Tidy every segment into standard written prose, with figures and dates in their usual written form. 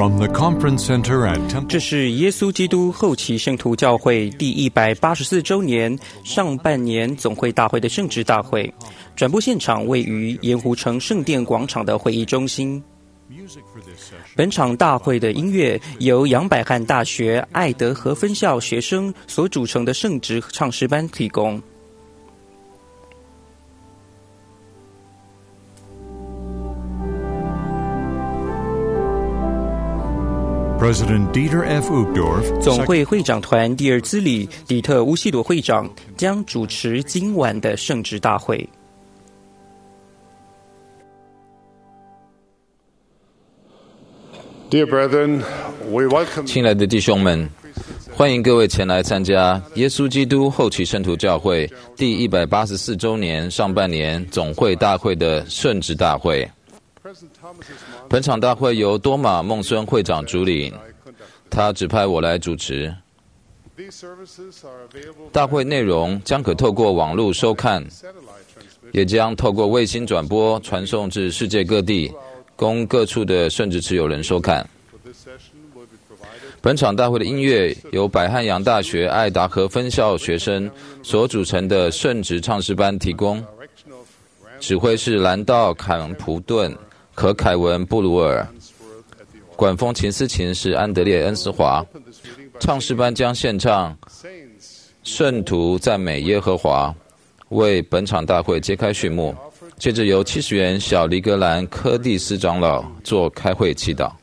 From the Conference Center at Temple， 这是耶稣基督后期圣徒教会第184周年上半年总会大会的圣职大会，转播现场位于盐湖城圣殿广场的会议中心。本场大会的音乐由杨百翰大学爱德和分校学生所组成的圣职唱诗班提供。 President Dieter F. Uchtdorf， 总会会长团第二资理底特乌西朵会长将主持今晚的圣职大会。 Dear brethren, we welcome 亲爱的弟兄们，欢迎各位前来参加耶稣基督后期圣徒教会第184周年上半年总会大会的圣职大会。本场大会由多马孟孙会长主理，他指派我来主持。大会内容将可透过网络收看，也将透过卫星转播传送至世界各地，供各处的圣职持有人收看。本场大会的音乐由百翰洋大学爱达荷分校学生所组成的圣职唱诗班提供，指挥是兰道·坎普顿、可凯文·布鲁尔，管风琴司琴是安德烈·恩斯华。唱诗班将献唱《圣徒赞美耶和华》，为本场大会揭开序幕。接着由70元小黎格兰·柯蒂斯长老做开会祈祷。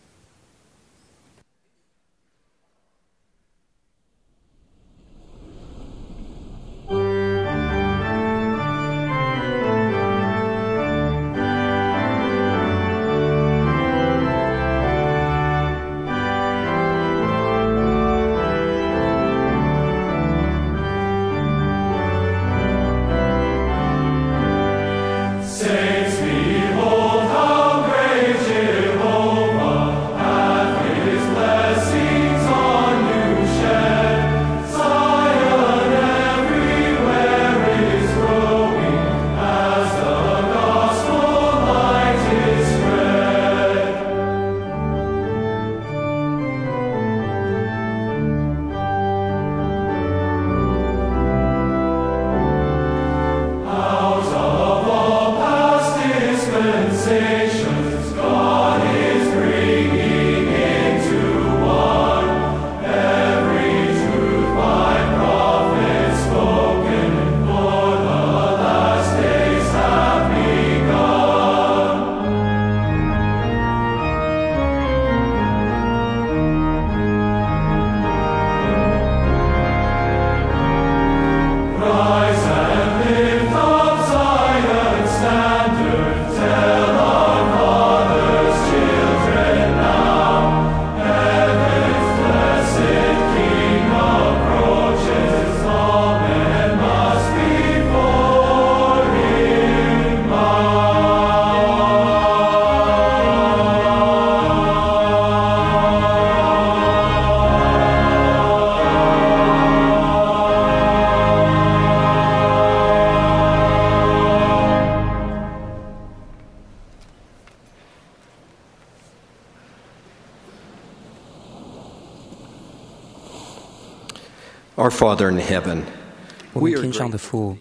Our Father in heaven, 我们天上的父，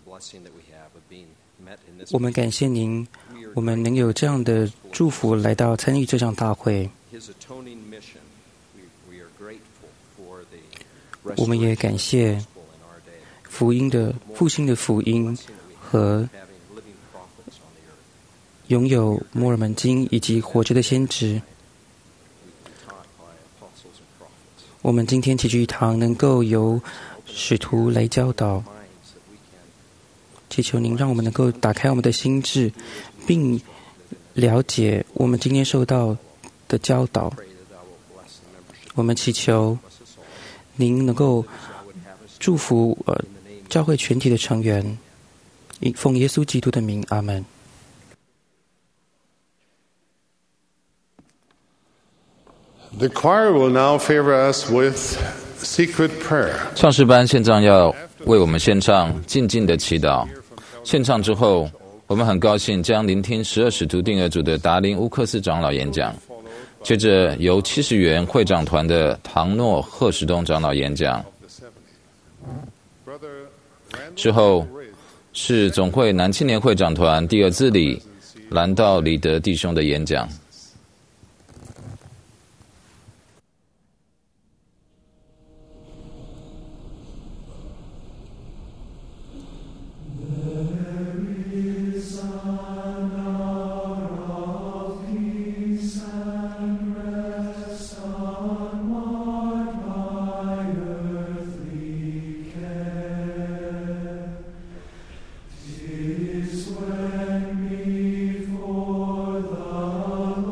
我们感谢您，我们能有这样的祝福来到参与这场大会。我们也感谢福音的复兴的福音和拥有摩尔门经以及活着的先知。我们今天齐聚一堂，能够由使徒来教导，祈求您让我们能够打开我们的心智，并了解我们今天受到的教导。我们祈求您能够祝福教会全体的成员，奉耶稣基督的名，阿门。 The choir will now favor us with secret prayer. 唱诗班现在要为我们献唱静静的祈祷。献唱之后，我们很高兴将聆听12使徒定额组的达林乌克斯长老演讲。 接着由70元会长团的唐诺·赫什东长老演讲，之后是总会男青年会长团第二支理兰道·里德弟兄的演讲。 Is when before the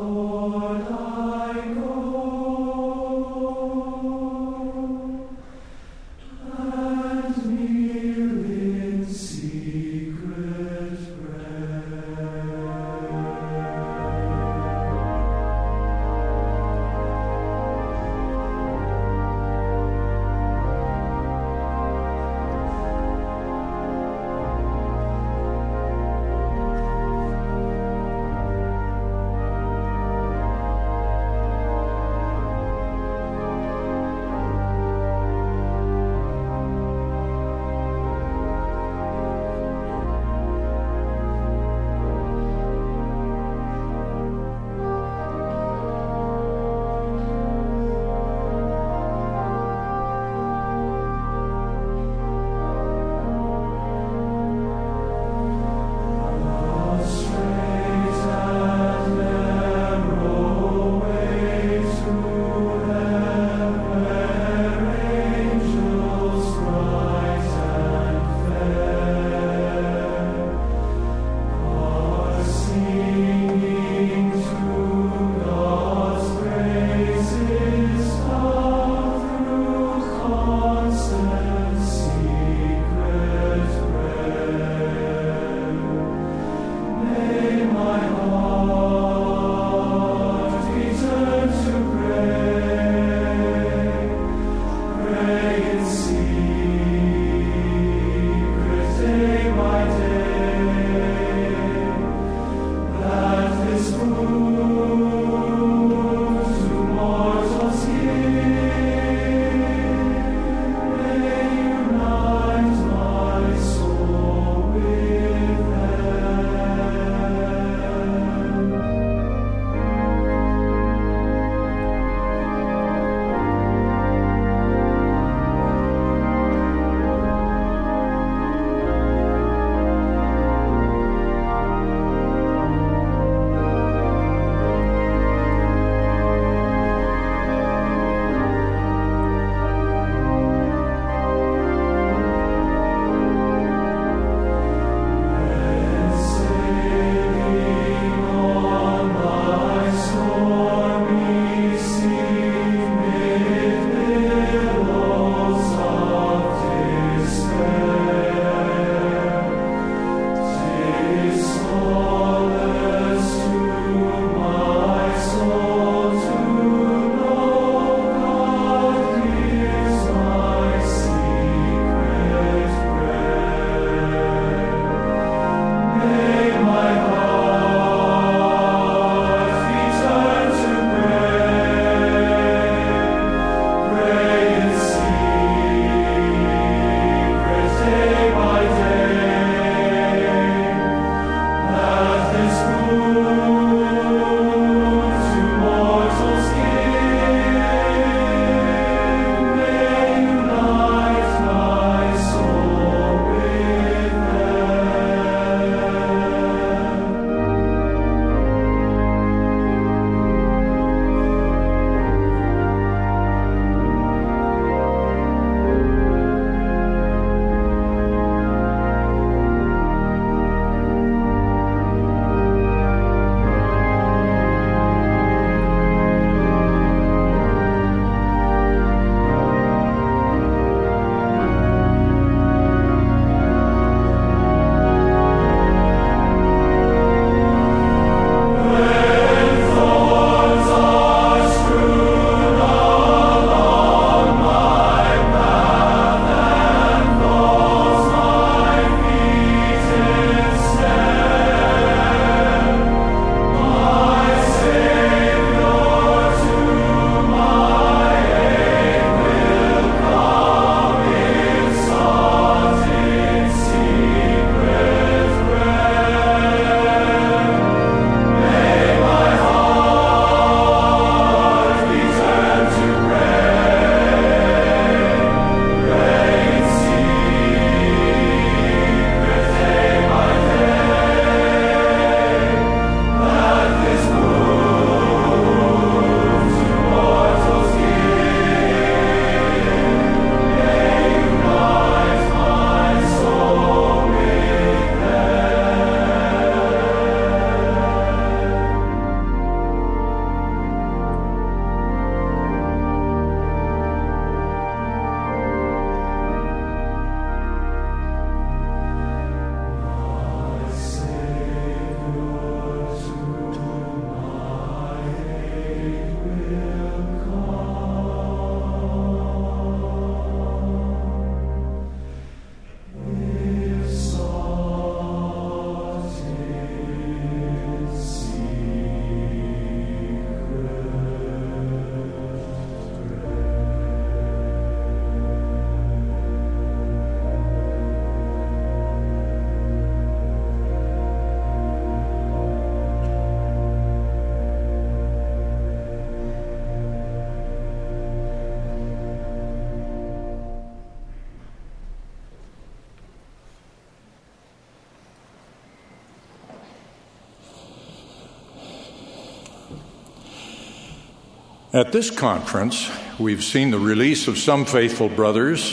At this conference, we've seen the release of some faithful brothers.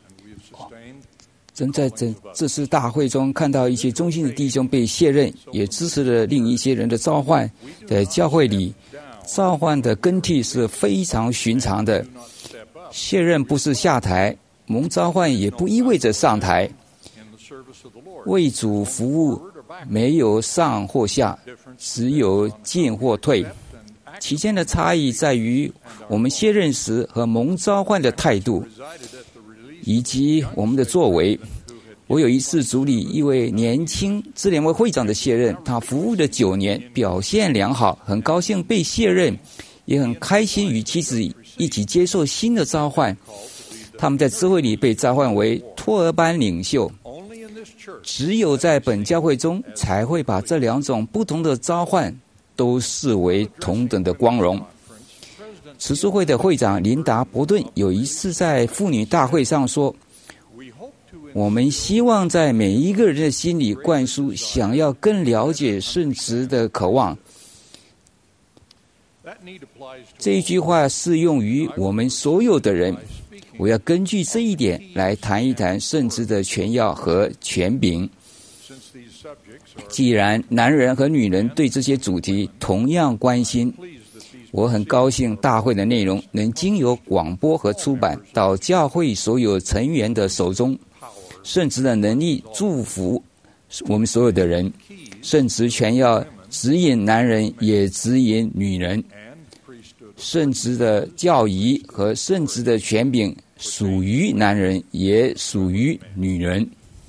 正在这次大会中看到一些忠心的弟兄被卸任，也支持了另一些人的召唤。在教会里，召唤的更替是非常寻常的。卸任不是下台，蒙召唤也不意味着上台。为主服务没有上或下，只有进或退。其间的差异在于我们卸任时和蒙召唤的态度，以及我们的作为。我有一次主理一位年轻支联会会长的卸任，他服务了9年，表现良好，很高兴被卸任，也很开心与妻子一起接受新的召唤。他们在智慧里被召唤为托儿班领袖。只有在本教会中才会把这2种不同的召唤都视为同等的光荣。慈书会的会长琳达·伯顿有一次在妇女大会上说，我们希望在每一个人的心里灌输想要更了解圣职的渴望。这一句话适用于我们所有的人。我要根据这一点来谈一谈圣职的权要和权柄。既然男人和女人对这些主题同样关心，我很高兴大会的内容能经由广播和出版到教会所有成员的手中。圣职的能力祝福我们所有的人，圣职权要指引男人也指引女人，圣职的教义和圣职的权柄属于男人也属于女人。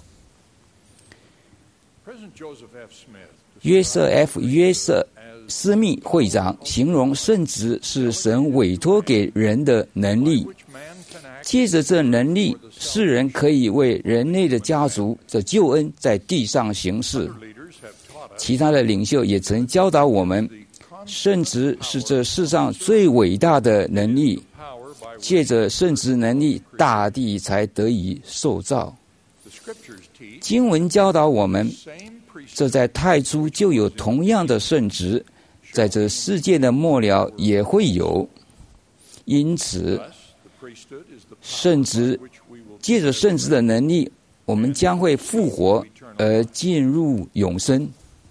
约瑟斯密会长形容圣职是神委托给人的能力，借着这能力，世人可以为人类的家族的救恩在地上行事。其他的领袖也曾教导我们，圣职是这世上最伟大的能力，借着圣职能力，大地才得以受造。经文教导我们，这在太初就有同样的圣职，在这世界的末了也会有。因此，圣职借着圣职的能力，我们将会复活而进入永生。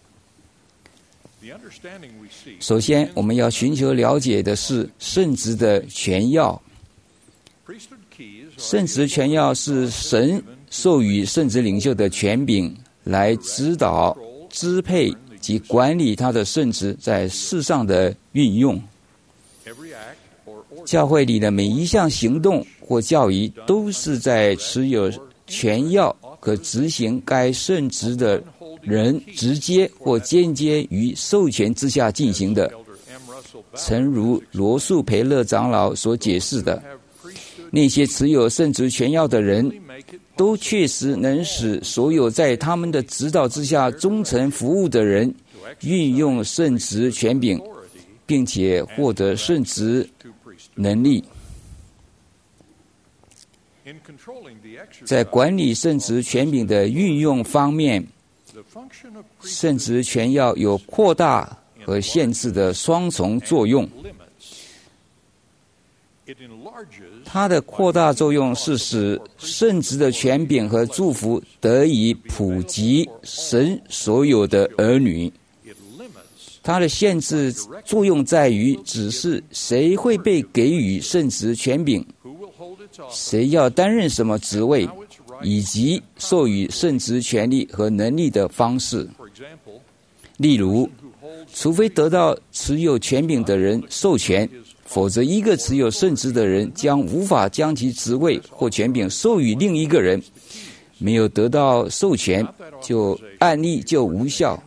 首先，我们要寻求了解的是圣职的权要。圣职权要是神授予圣职领袖的权柄，来指导、支配及管理他的圣职在世上的运用。教会里的每一项行动或教义，都是在持有权要可执行该圣职的人直接或间接于授权之下进行的。诚如罗素培勒长老所解释的，那些持有圣职权要的人，都确实能使所有在他们的指导之下忠诚服务的人运用圣职权柄，并且获得圣职能力。在管理圣职权柄的运用方面，圣职权要有扩大和限制的双重作用。它的扩大作用是使圣职的权柄和祝福得以普及神所有的儿女。它的限制作用在于指示谁会被给予圣职权柄，谁要担任什么职位，以及授予圣职权利和能力的方式。例如，除非得到持有权柄的人授权，否则一个持有圣职的人将无法将其职位或权柄授予另一个人。没有得到授权，案例就无效。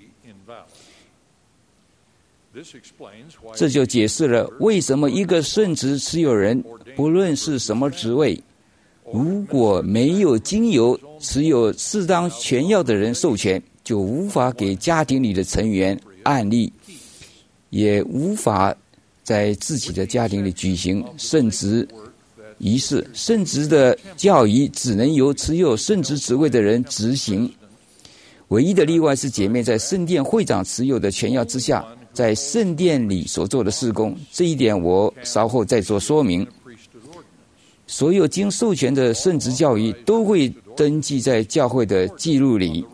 这就解释了为什么一个圣职持有人，不论是什么职位，如果没有经由持有适当权要的人授权，就无法给家庭里的成员案例，也无法在自己的家庭里举行圣职仪式。圣职的教义只能由持有圣职职位的人执行。唯一的例外是姐妹在圣殿会长持有的权要之下， 在圣殿里所做的事工，这一点我稍后再做说明。所有经授权的圣职教义都会登记在教会的记录里。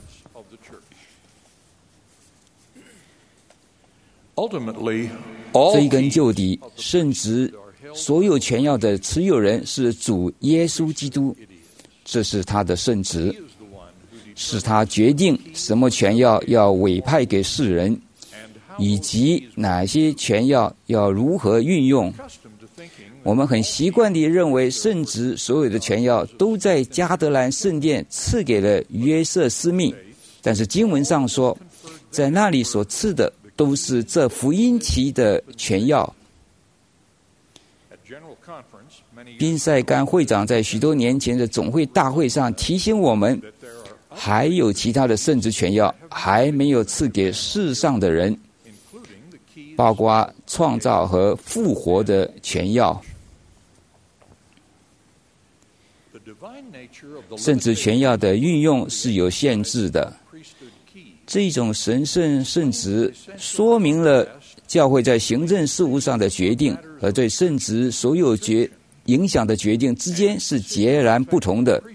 追根究底，圣职所有权要的持有人是主耶稣基督，这是他的圣职，是他决定什么权要委派给世人，以及哪些权要如何运用。我们很习惯地认为圣职所有的权要都在加德兰圣殿赐给了约瑟斯密，但是经文上说，在那里所赐的都是这福音期的权要。宾塞甘会长在许多年前的总会大会上提醒我们，还有其他的圣职权要还没有赐给世上的人，包括创造和复活的权要。圣职权要的运用是有限制的。这种神圣圣职说明了教会在行政事务上的决定和对圣职所有影响的决定之间是截然不同的。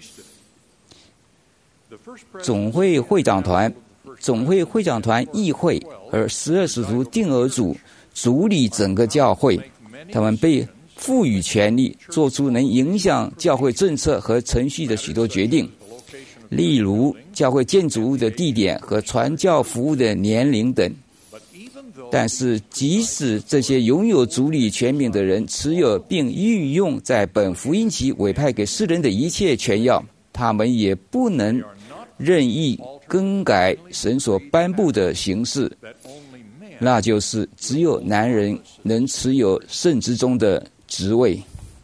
总会会长团议会和12使徒定额组主理整个教会，他们被赋予权力做出能影响教会政策和程序的许多决定，例如教会建筑物的地点和传教服务的年龄等。但是即使这些拥有主理权柄的人持有并运用在本福音期委派给世人的一切权要，他们也不能任意更改神所颁布的形式，那就是只有男人能持有圣职中的职位。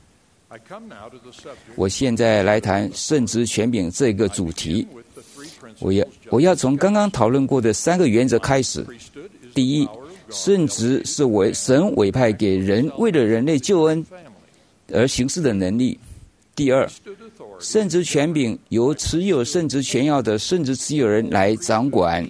我现在来谈圣职权柄这个主题。我要从刚刚讨论过的3个原则开始。第一，圣职是神委派给人为了人类救恩而行事的能力。第二，圣职权柄由持有圣职权要的圣职持有人来掌管。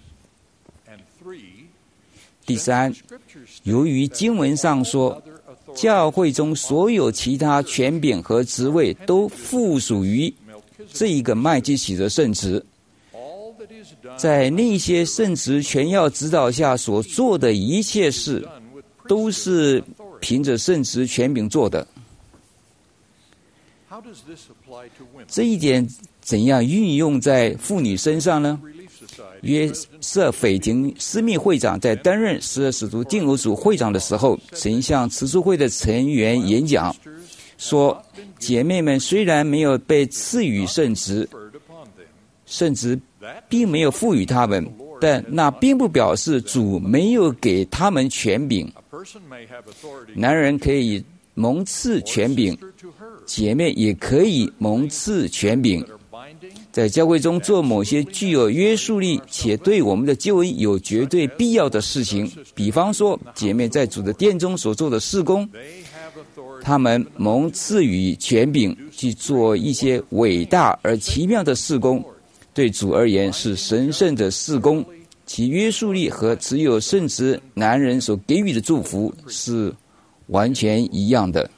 第三，由于经文上说，教会中所有其他权柄和职位都附属于这一个麦基洗德圣职，在那些圣职权要指导下所做的一切事，都是凭着圣职权柄做的。这一点怎样运用在妇女身上呢？约瑟斐廷斯密会长在担任12使徒定额组会长的时候，曾向慈书会的成员演讲，说姐妹们虽然没有被赐予圣职，圣职并没有赋予他们，但那并不表示主没有给他们权柄。男人可以蒙赐权柄，姐妹也可以蒙赐权柄，在教会中做某些具有约束力且对我们的救恩有绝对必要的事情，比方说姐妹在主的殿中所做的事工，他们蒙赐予权柄去做一些伟大而奇妙的事工，对主而言是神圣的事工，其约束力和持有圣职男人所给予的祝福是完全一样的。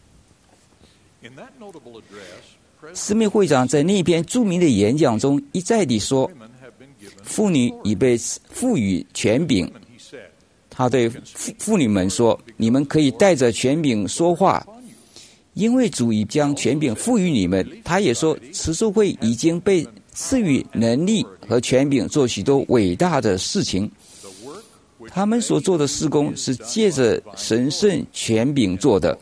斯密会长在那篇著名的演讲中一再地说，妇女已被赋予权柄。他对妇女们说，你们可以带着权柄说话，因为主已将权柄赋予你们。他也说，慈书会已经被赐予能力和权柄做许多伟大的事情，他们所做的事工是借着神圣权柄做的。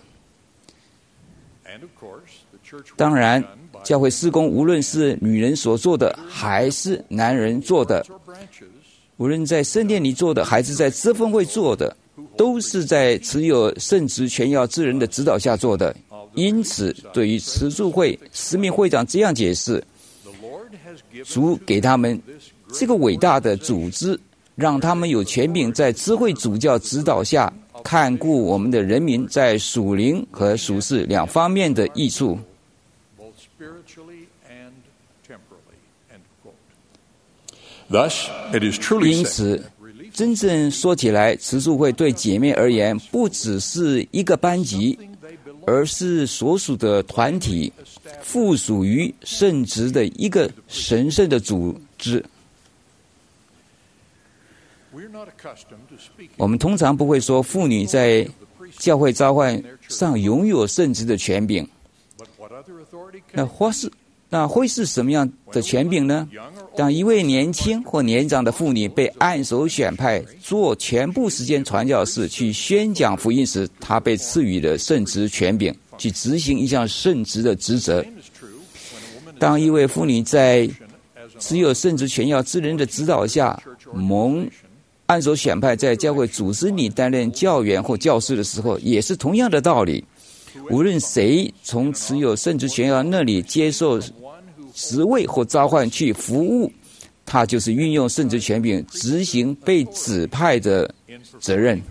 当然，教会事工无论是女人所做的还是男人做的，无论在圣殿里做的还是在支分会做的，都是在持有圣职权要之人的指导下做的。因此对于慈助会斯密会长这样解释，主给他们这个伟大的组织，让他们有权柄在知会主教指导下看顾我们的人民在属灵和属世两方面的益处。因此真正说起来，慈助会对姐妹而言，不只是一个班级，而是所属的团体，附属于圣职的一个神圣的组织。我们通常不会说妇女在教会召唤上拥有圣职的权柄，那会是什么样的权柄呢？当一位年轻或年长的妇女被按手选派做全部时间传教士去宣讲福音时，她被赐予了圣职权柄，去执行一项圣职的职责。当一位妇女在持有圣职权要之人的指导下，蒙按手选派在教会组织里担任教员或教师的时候，也是同样的道理。无论谁从持有圣职权要那里接受职位或召唤去服务，他就是运用圣职权柄执行被指派的责任。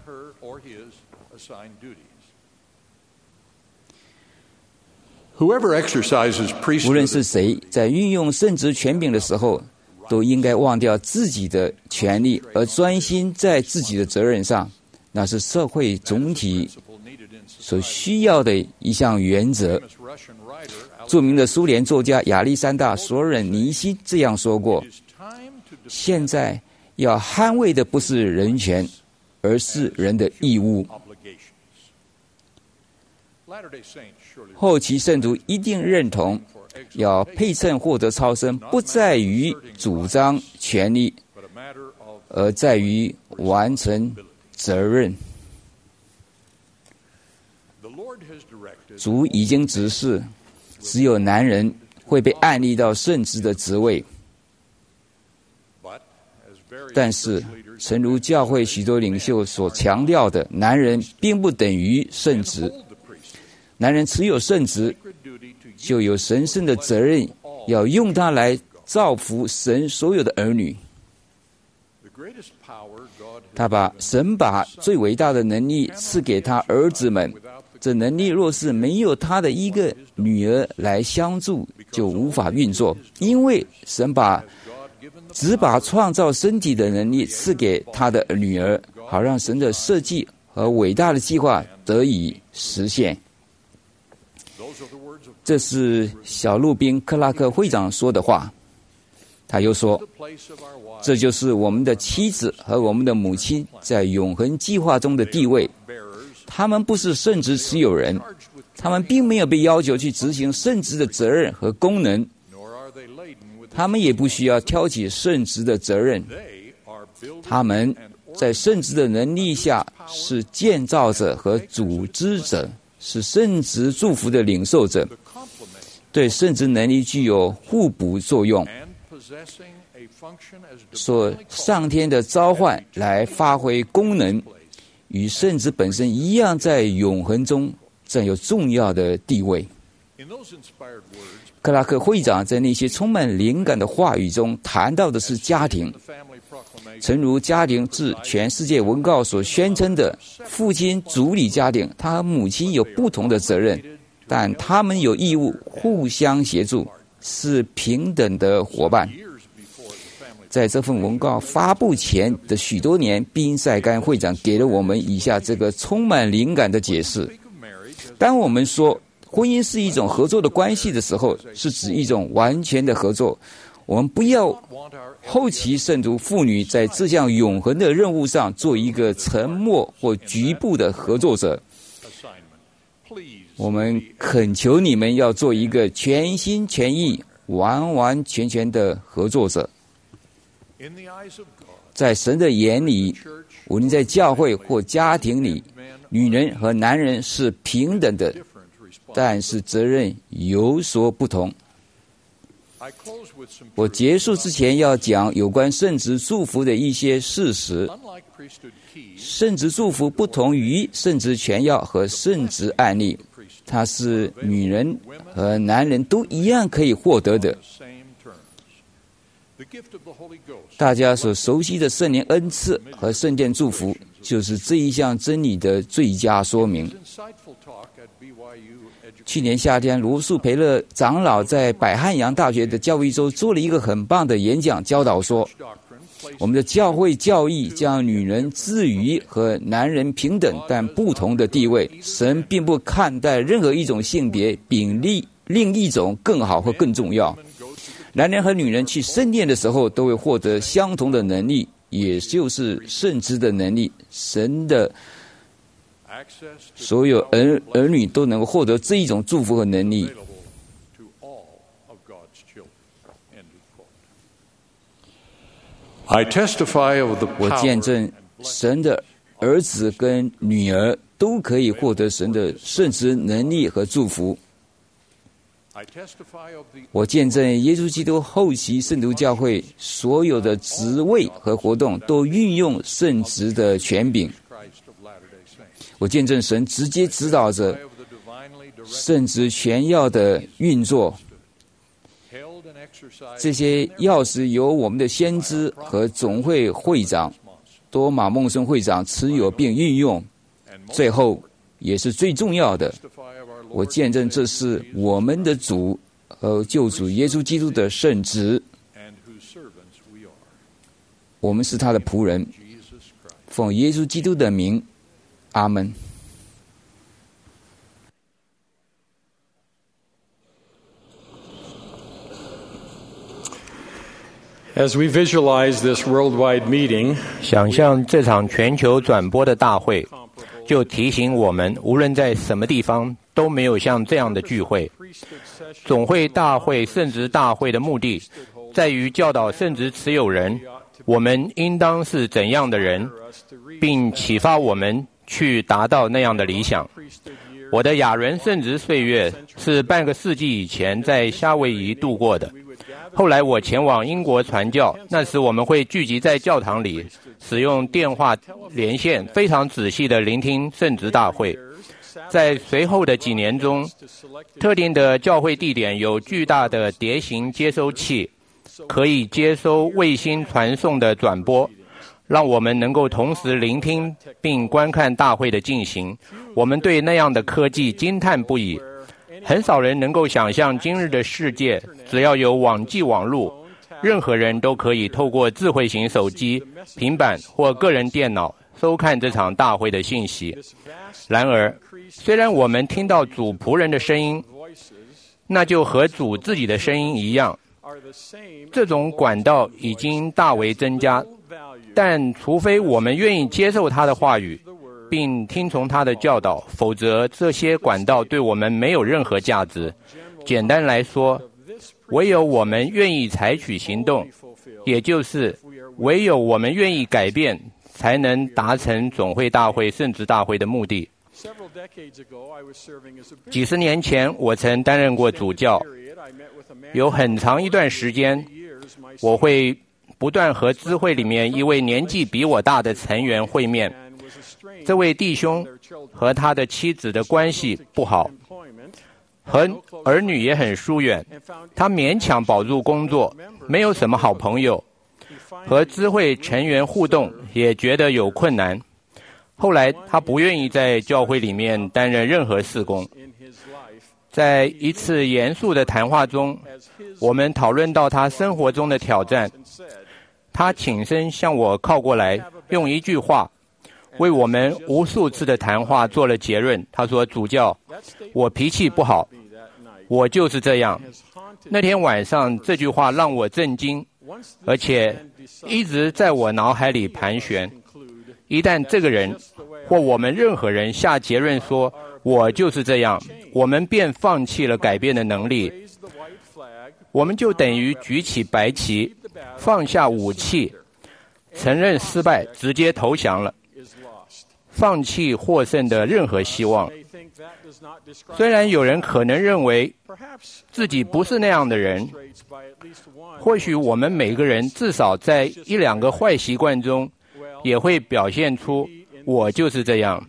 无论是谁在运用圣职权柄的时候，都应该忘掉自己的权利，而专心在自己的责任上。那是社会总体所需要的一项原则。著名的苏联作家亚历山大·索尔尼辛这样说过：现在要捍卫的不是人权，而是人的义务。后期圣徒一定认同，要配称获得超生，不在于主张权利，而在于完成责任。主已经指示，只有男人会被按立到圣职的职位。但是，诚如教会许多领袖所强调的，男人并不等于圣职。男人持有圣职，就有神圣的责任，要用它来造福神所有的儿女。神把最伟大的能力赐给他儿子们，这能力若是没有他的一个女儿来相助，就无法运作。因为神只把创造身体的能力赐给他的女儿，好让神的设计和伟大的计划得以实现。这是小路宾·克拉克会长说的话。他又说，这就是我们的妻子和我们的母亲在永恒计划中的地位。他们不是圣职持有人，他们并没有被要求去执行圣职的责任和功能，他们也不需要挑起圣职的责任。他们在圣职的能力下是建造者和组织者，是圣职祝福的领受者，对圣职能力具有互补作用，所上天的召唤来发挥功能，与圣职本身一样，在永恒中占有重要的地位。克拉克会长在那些充满灵感的话语中谈到的是家庭，诚如家庭自全世界文告所宣称的，父亲主理家庭，他和母亲有不同的责任，但他们有义务互相协助，是平等的伙伴。在这份文告发布前的许多年，宾塞甘会长给了我们以下这个充满灵感的解释：当我们说婚姻是一种合作的关系的时候，是指一种完全的合作。我们不要后期圣徒妇女在这项永恒的任务上做一个沉默或局部的合作者。我们恳求你们要做一个全心全意、完完全全的合作者。在神的眼里，无论在教会或家庭里，女人和男人是平等的，但是责任有所不同。我结束之前要讲有关圣职祝福的一些事实。圣职祝福不同于圣职全要和圣职案例，它是女人和男人都一样可以获得的。大家所熟悉的圣灵恩赐和圣殿祝福，就是这一项真理的最佳说明。去年夏天，罗素培勒长老在百汉扬大学的教育周做了一个很棒的演讲，教导说， 我们的教会教义将女人置于和男人平等但不同的地位。神并不看待任何一种性别比另一种更好或更重要。男人和女人去圣殿的时候都会获得相同的能力，也就是圣职的能力。神的所有儿女都能够获得这一种祝福和能力。我见证神的儿子跟女儿都可以获得神的圣职能力和祝福。我见证耶稣基督后期圣徒教会所有的职位和活动都运用圣职的权柄。我见证神直接指导着圣职全要的运作。这些钥匙由我们的先知和总会会长多马孟森会长持有并运用。最后也是最重要的，我见证这是我们的主和救主耶稣基督的圣职，我们是他的仆人，奉耶稣基督的名，阿们。 As we visualize this worldwide meeting, 想象这场全球转播的大会，就提醒我们，无论在什么地方，都没有像这样的聚会。总会大会、圣职大会的目的，在于教导圣职持有人，我们应当是怎样的人，并启发我们去达到那样的理想。我的亚伦圣职岁月是半个世纪以前在夏威夷度过的。后来我前往英国传教，那时我们会聚集在教堂里，使用电话连线，非常仔细地聆听圣职大会。在随后的几年中，特定的教会地点有巨大的碟形接收器，可以接收卫星传送的转播，让我们能够同时聆听并观看大会的进行。我们对那样的科技惊叹不已。很少人能够想象今日的世界，只要有网际网络，任何人都可以透过智慧型手机、平板或个人电脑收看这场大会的信息。然而，虽然我们听到主仆人的声音，那就和主自己的声音一样，这种管道已经大为增加，但除非我们愿意接受他的话语并听从他的教导，否则这些管道对我们没有任何价值。简单来说，唯有我们愿意采取行动，也就是唯有我们愿意改变，才能达成总会大会、圣职大会的目的。几十年前，我曾担任过主教，有很长一段时间，我会不断和支会里面一位年纪比我大的成员会面。这位弟兄和他的妻子的关系不好，和儿女也很疏远，他勉强保住工作，没有什么好朋友，和支会成员互动也觉得有困难。后来他不愿意在教会里面担任任何事工。在一次严肃的谈话中，我们讨论到他生活中的挑战。他挺身向我靠过来，用一句话为我们无数次的谈话做了结论。他说：主教，我脾气不好，我就是这样。那天晚上这句话让我震惊，而且一直在我脑海里盘旋。一旦这个人或我们任何人下结论说我就是这样，我们便放弃了改变的能力，我们就等于举起白旗，放下武器，承认失败，直接投降了，放弃获胜的任何希望。虽然有人可能认为自己不是那样的人，或许我们每个人至少在一两个坏习惯中也会表现出我就是这样。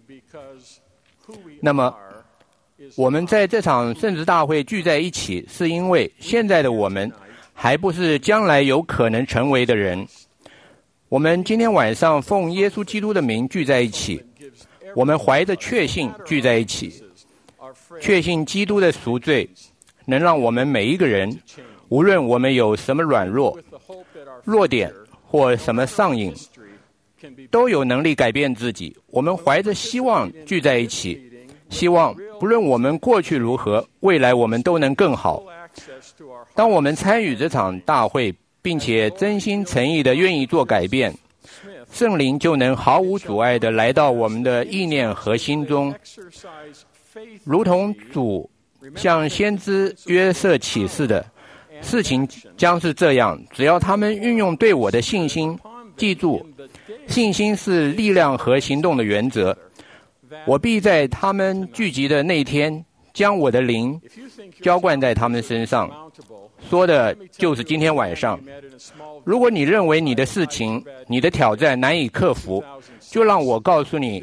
那么我们在这场圣职大会聚在一起，是因为现在的我们还不是将来有可能成为的人。我们今天晚上奉耶稣基督的名聚在一起，我们怀着确信聚在一起，确信基督的赎罪能让我们每一个人，无论我们有什么软弱点或什么上瘾，都有能力改变自己。我们怀着希望聚在一起，希望不论我们过去如何，未来我们都能更好。当我们参与这场大会，并且真心诚意地愿意做改变，圣灵就能毫无阻碍地来到我们的意念和心中，如同主向先知约瑟启示的事情将是这样。只要他们运用对我的信心，记住，信心是力量和行动的原则。我必在他们聚集的那天，将我的灵浇灌在他们身上。说的就是今天晚上。如果你认为你的事情、你的挑战难以克服，就让我告诉你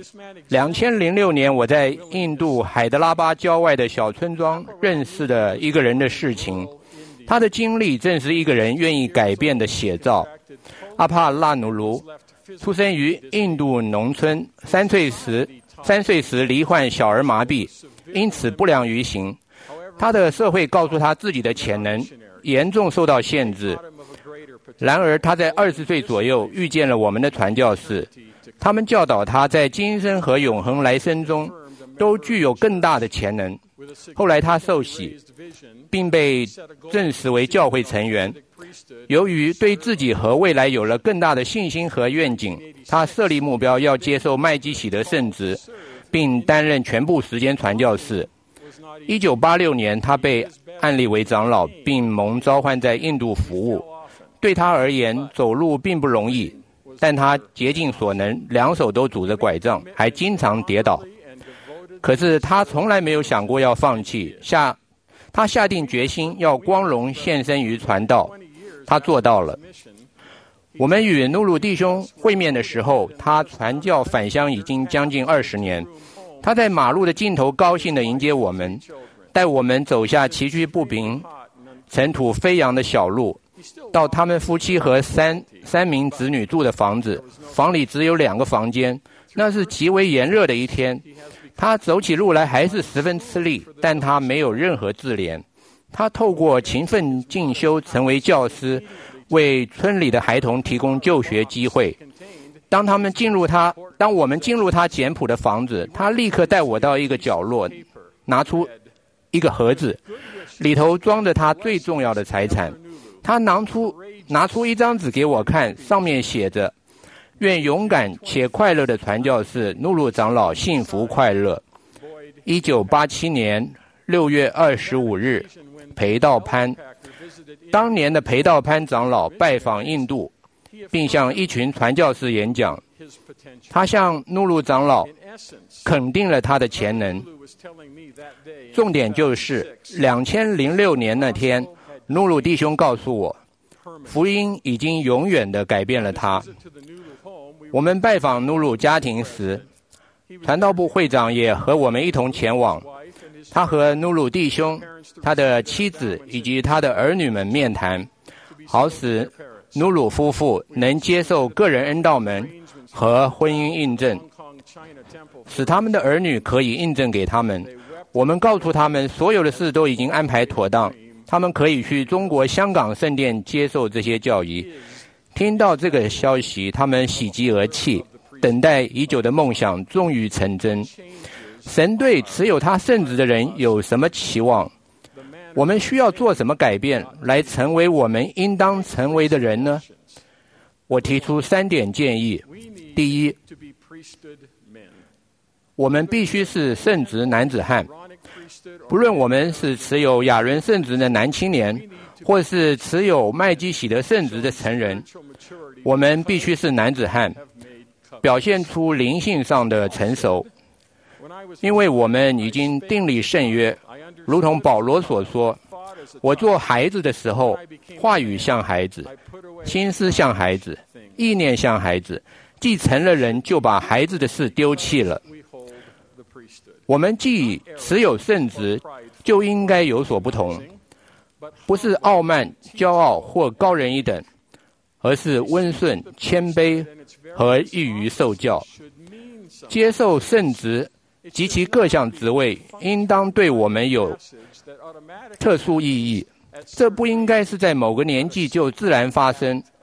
，2006年我在印度海德拉巴郊外的小村庄认识的一个人的事情。他的经历正是一个人愿意改变的写照。阿帕拉努卢出生于印度农村，3岁时罹患小儿麻痹，因此不良于行。他的社会告诉他自己的潜能严重受到限制。然而他在20岁左右遇见了我们的传教士，他们教导他在今生和永恒来生中都具有更大的潜能。后来他受洗，并被证实为教会成员。由于对自己和未来有了更大的信心和愿景，他设立目标要接受麦基洗德圣职，并担任全部时间传教士。1986年他被按立为长老，并蒙召唤在印度服务。对他而言，走路并不容易，但他竭尽所能，2手都拄着拐杖，还经常跌倒。可是他从来没有想过要放弃，他下定决心要光荣献身于传道。他做到了。我们与努鲁弟兄会面的时候，他传教返乡已经将近20年。他在马路的尽头高兴地迎接我们，带我们走下崎岖不平、尘土飞扬的小路，到他们夫妻和三名子女住的房子。房里只有2个房间，那是极为炎热的一天。他走起路来还是十分吃力，但他没有任何自怜。他透过勤奋进修成为教师，为村里的孩童提供就学机会。当我们进入他简朴的房子，他立刻带我到一个角落，拿出一个盒子，里头装着他最重要的财产。他拿出一张纸给我看，上面写着：愿勇敢且快乐的传教士努鲁长老幸福快乐。1987年6月25日，裴道潘。当年的裴道潘长老拜访印度，并向一群传教士演讲。他向努鲁长老肯定了他的潜能。重点就是2006年那天，努鲁弟兄告诉我，福音已经永远地改变了他。我们拜访努鲁家庭时，传道部会长也和我们一同前往。他和努鲁弟兄、他的妻子以及他的儿女们面谈，好使努鲁夫妇能接受个人恩道门和婚姻印证，使他们的儿女可以印证给他们。我们告诉他们，所有的事都已经安排妥当，他们可以去中国香港圣殿接受这些教义。听到这个消息，他们喜极而泣，等待已久的梦想终于成真。神对持有他圣职的人有什么期望？我们需要做什么改变来成为我们应当成为的人呢？我提出3点建议。第一，我们必须是圣职男子汉。不论我们是持有亚伦圣职的男青年，或是持有麦基洗德圣职的成人，我们必须是男子汉，表现出灵性上的成熟。因为我们已经订立圣约，如同保罗所说，我做孩子的时候，话语像孩子，心思像孩子，意念像孩子，既成了人，就把孩子的事丢弃了。我们既持有圣职，就应该有所不同，不是傲慢、骄傲或高人一等，而是温顺、谦卑和易于受教。接受圣职及其各项职位，应当对我们有特殊意义。这不应该是在某个年纪就自然发生，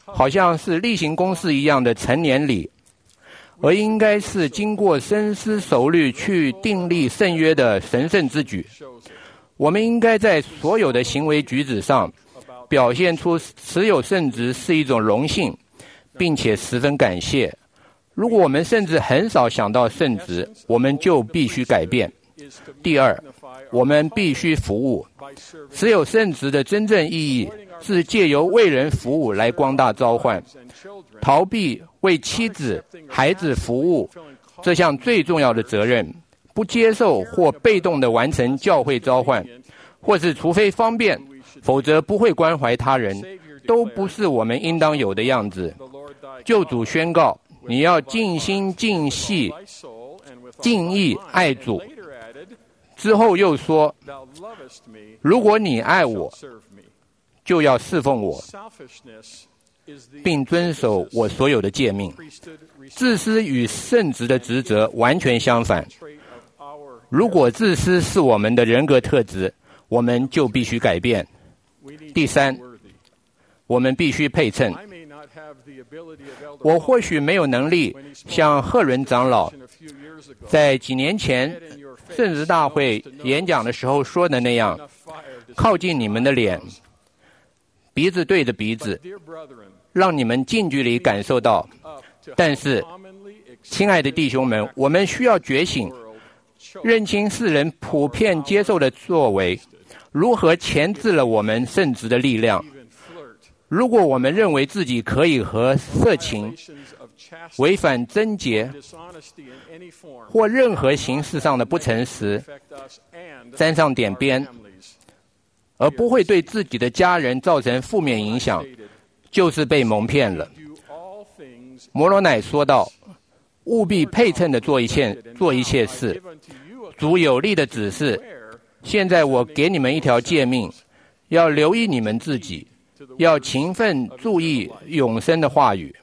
好像是例行公事一样的成年礼，而应该是经过深思熟虑去订立圣约的神圣之举。我们应该在所有的行为举止上表现出持有圣职是一种荣幸，并且十分感谢。如果我们甚至很少想到圣职，我们就必须改变。第二，我们必须服务。持有圣职的真正意义是借由为人服务来光大召唤，逃避为妻子、孩子服务这项最重要的责任，不接受或被动地完成教会召唤，或是除非方便，否则不会关怀他人，都不是我们应当有的样子。救主宣告，你要尽心尽性尽意爱主。之后又说，如果你爱我，就要侍奉我，并遵守我所有的诫命。自私与圣职的职责完全相反。如果自私是我们的人格特质，我们就必须改变。第三，我们必须配称。我或许没有能力像赫伦长老在几年前圣职大会演讲的时候说的那样，靠近你们的脸，鼻子对着鼻子，让你们近距离感受到。但是，亲爱的弟兄们，我们需要觉醒，认清世人普遍接受的作为如何钳制了我们圣职的力量。如果我们认为自己可以和色情、违反贞洁或任何形式上的不诚实沾上点边，而不会对自己的家人造成负面影响，就是被蒙骗了。摩罗乃说道，务必配称地做一切事。主有力的指示，现在我给你们一条诫命，要留意你们自己，要勤奋注意永生的话语。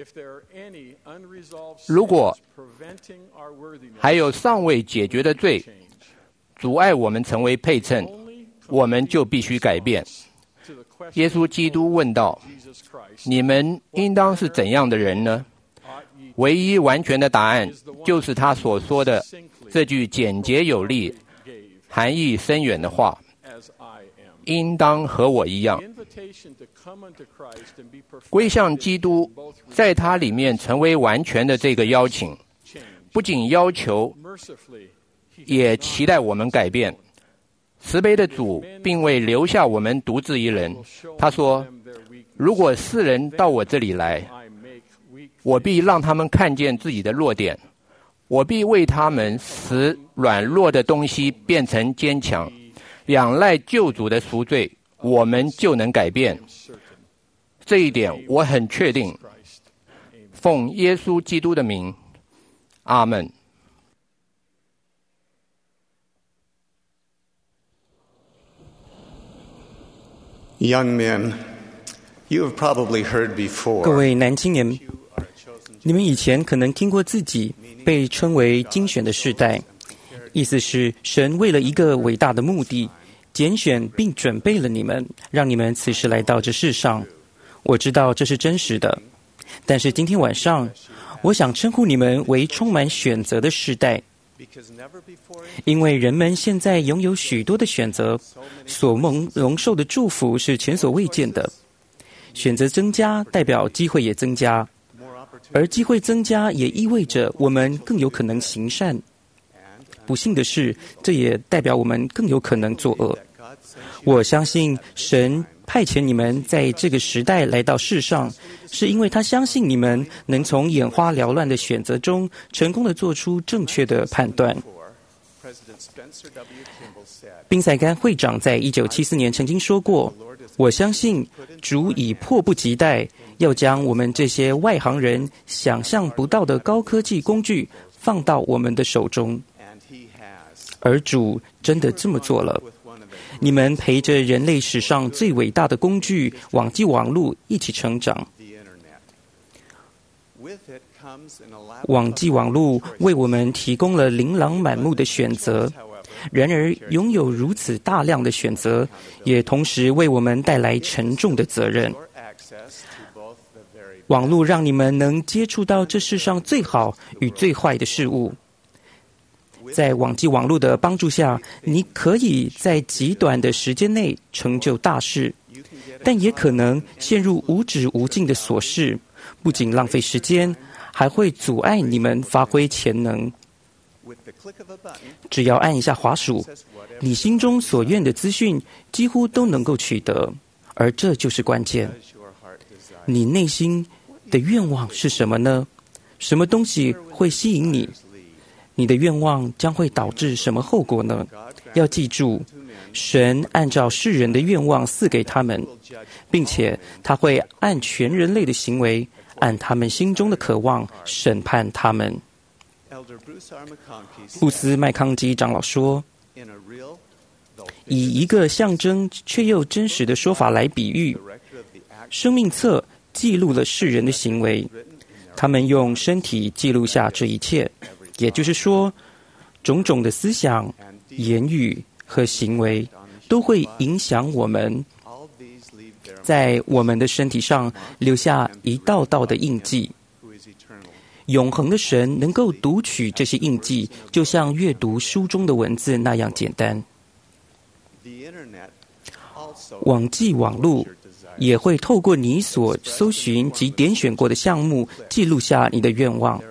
如果还有尚未解决的罪阻碍我们成为配称，我们就必须改变。耶稣基督问道，你们应当是怎样的人呢？唯一完全的答案就是他所说的这句简洁有力、含义深远的话，应当和我一样。归向基督，在他里面成为完全的这个邀请，不仅要求，也期待我们改变。慈悲的主并未留下我们独自一人，他说，如果世人到我这里来，我必让他们看见自己的弱点，我必为他们使软弱的东西变成坚强。仰赖救主的赎罪，我们就能改变。这一点我很确定。奉耶稣基督的名，阿们。 Young men, you have probably heard before. 各位男青年，你们以前可能听过自己被称为精选的世代，意思是神为了一个伟大的目的，拣选并准备了你们，让你们此时来到这世上。我知道这是真实的，但是今天晚上，我想称呼你们为充满选择的世代，因为人们现在拥有许多的选择，所蒙受的祝福是前所未见的。选择增加，代表机会也增加，而机会增加也意味着我们更有可能行善。不幸的是，这也代表我们更有可能作恶。我相信神派遣你们在这个时代来到世上，是因为他相信你们能从眼花缭乱的选择中成功地做出正确的判断。宾塞甘会长在1974年曾经说过，我相信主已迫不及待要将我们这些外行人想象不到的高科技工具放到我们的手中，而主真的这么做了。你们陪着人类史上最伟大的工具网际网络一起成长。网际网络为我们提供了琳琅满目的选择，然而拥有如此大量的选择，也同时为我们带来沉重的责任。 网络让你们能接触到这世上最好与最坏的事物。在网际网络的帮助下，你可以在极短的时间内成就大事，但也可能陷入无止无尽的琐事，不仅浪费时间，还会阻碍你们发挥潜能。只要按一下滑鼠，你心中所愿的资讯几乎都能够取得，而这就是关键。你内心的愿望是什么呢？什么东西会吸引你？你的愿望将会导致什么后果呢？要记住，神按照世人的愿望赐给他们，并且他会按全人类的行为，按他们心中的渴望审判他们。布斯麦康基长老说，以一个象征却又真实的说法来比喻，生命册记录了世人的行为，他们用身体记录下这一切，也就是说，种种的思想、言语和行为都会影响我们，在我们的身体上留下一道道的印记。永恒的神能够读取这些印记，就像阅读书中的文字那样简单。网际网络也会透过你所搜寻及点选过的项目，记录下你的愿望。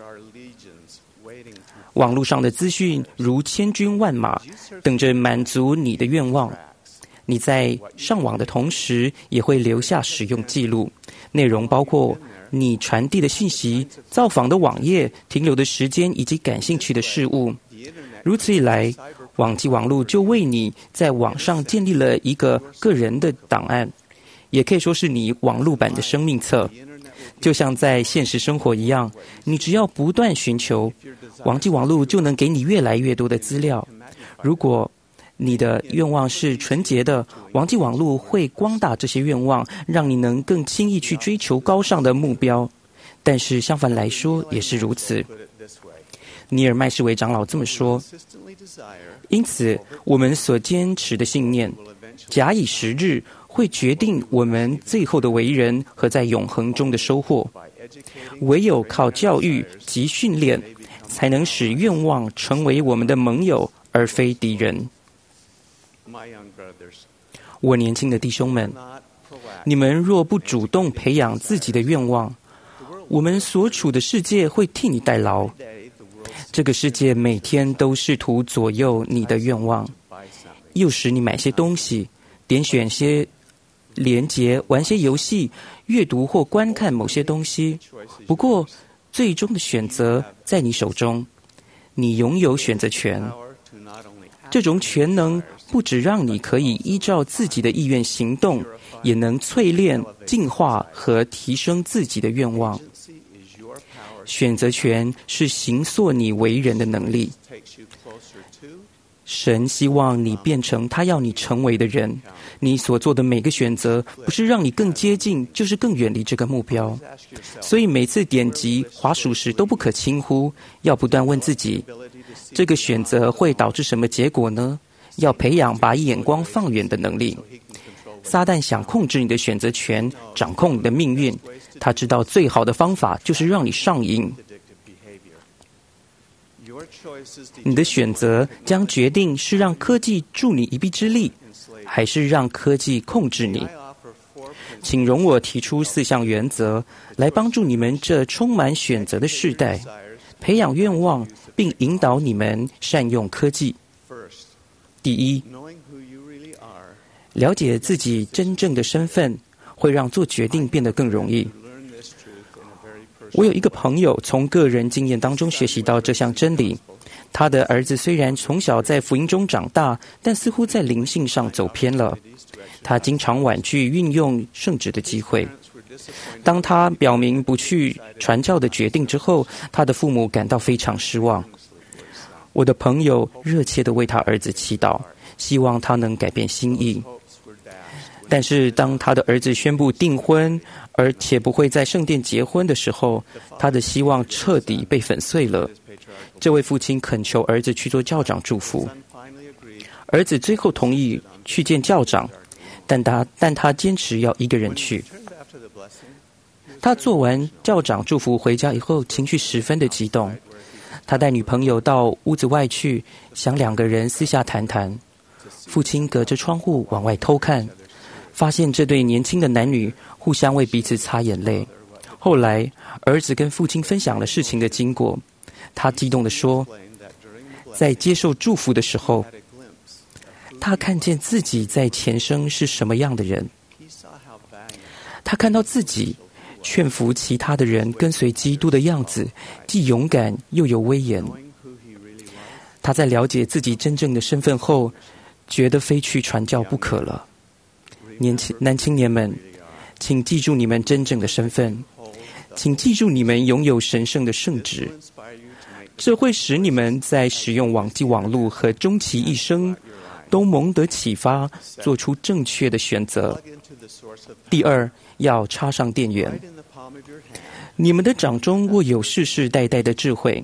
网络上的资讯如千军万马，等着满足你的愿望。你在上网的同时，也会留下使用记录，内容包括你传递的信息、造访的网页、停留的时间以及感兴趣的事物。如此一来，网际网络就为你在网上建立了一个个人的档案，也可以说是你网络版的生命册。就像在现实生活一样，你只要不断寻求，网际网络就能给你越来越多的资料。如果你的愿望是纯洁的，网际网络会光大这些愿望，让你能更轻易去追求高尚的目标。但是相反来说也是如此。尼尔麦士维长老这么说，因此我们所坚持的信念，假以时日，会决定我们最后的为人和在永恒中的收获。唯有靠教育及训练，才能使愿望成为我们的盟友，而非敌人。我年轻的弟兄们，你们若不主动培养自己的愿望，我们所处的世界会替你代劳。这个世界每天都试图左右你的愿望，诱使你买些东西，点选些连结，玩些游戏，阅读或观看某些东西。不过，最终的选择在你手中，你拥有选择权。这种权能不只让你可以依照自己的意愿行动，也能淬炼、净化和提升自己的愿望。选择权是形塑你为人的能力。神希望你变成他要你成为的人。你所做的每个选择，不是让你更接近，就是更远离这个目标。所以每次点击滑鼠时都不可轻忽，要不断问自己，这个选择会导致什么结果呢？要培养把眼光放远的能力。撒旦想控制你的选择权，掌控你的命运。他知道最好的方法就是让你上瘾。你的选择将决定是让科技助你一臂之力，还是让科技控制你。请容我提出4项原则，来帮助你们这充满选择的世代，培养愿望，并引导你们善用科技。第一，了解自己真正的身份，会让做决定变得更容易。我有一个朋友从个人经验当中学习到这项真理。他的儿子虽然从小在福音中长大，但似乎在灵性上走偏了。他经常婉拒运用圣旨的机会。当他表明不去传教的决定之后，他的父母感到非常失望。我的朋友热切地为他儿子祈祷，希望他能改变心意。但是当他的儿子宣布订婚，而且不会在圣殿结婚的时候，他的希望彻底被粉碎了。这位父亲恳求儿子去做教长祝福。儿子最后同意去见教长，但他坚持要一个人去。 他做完教长祝福回家以后，情绪十分的激动。他带女朋友到屋子外去，想两个人私下谈谈。父亲隔着窗户往外偷看，发现这对年轻的男女互相为彼此擦眼泪。后来，儿子跟父亲分享了事情的经过。他激动地说，在接受祝福的时候，他看见自己在前生是什么样的人。他看到自己劝服其他的人跟随基督的样子，既勇敢又有威严。他在了解自己真正的身份后，觉得非去传教不可了。男青年们，请记住你们真正的身份，请记住你们拥有神圣的圣职，这会使你们在使用网络和终其一生都蒙得启发，做出正确的选择。第二，要插上电源。你们的掌中握有世世代代的智慧，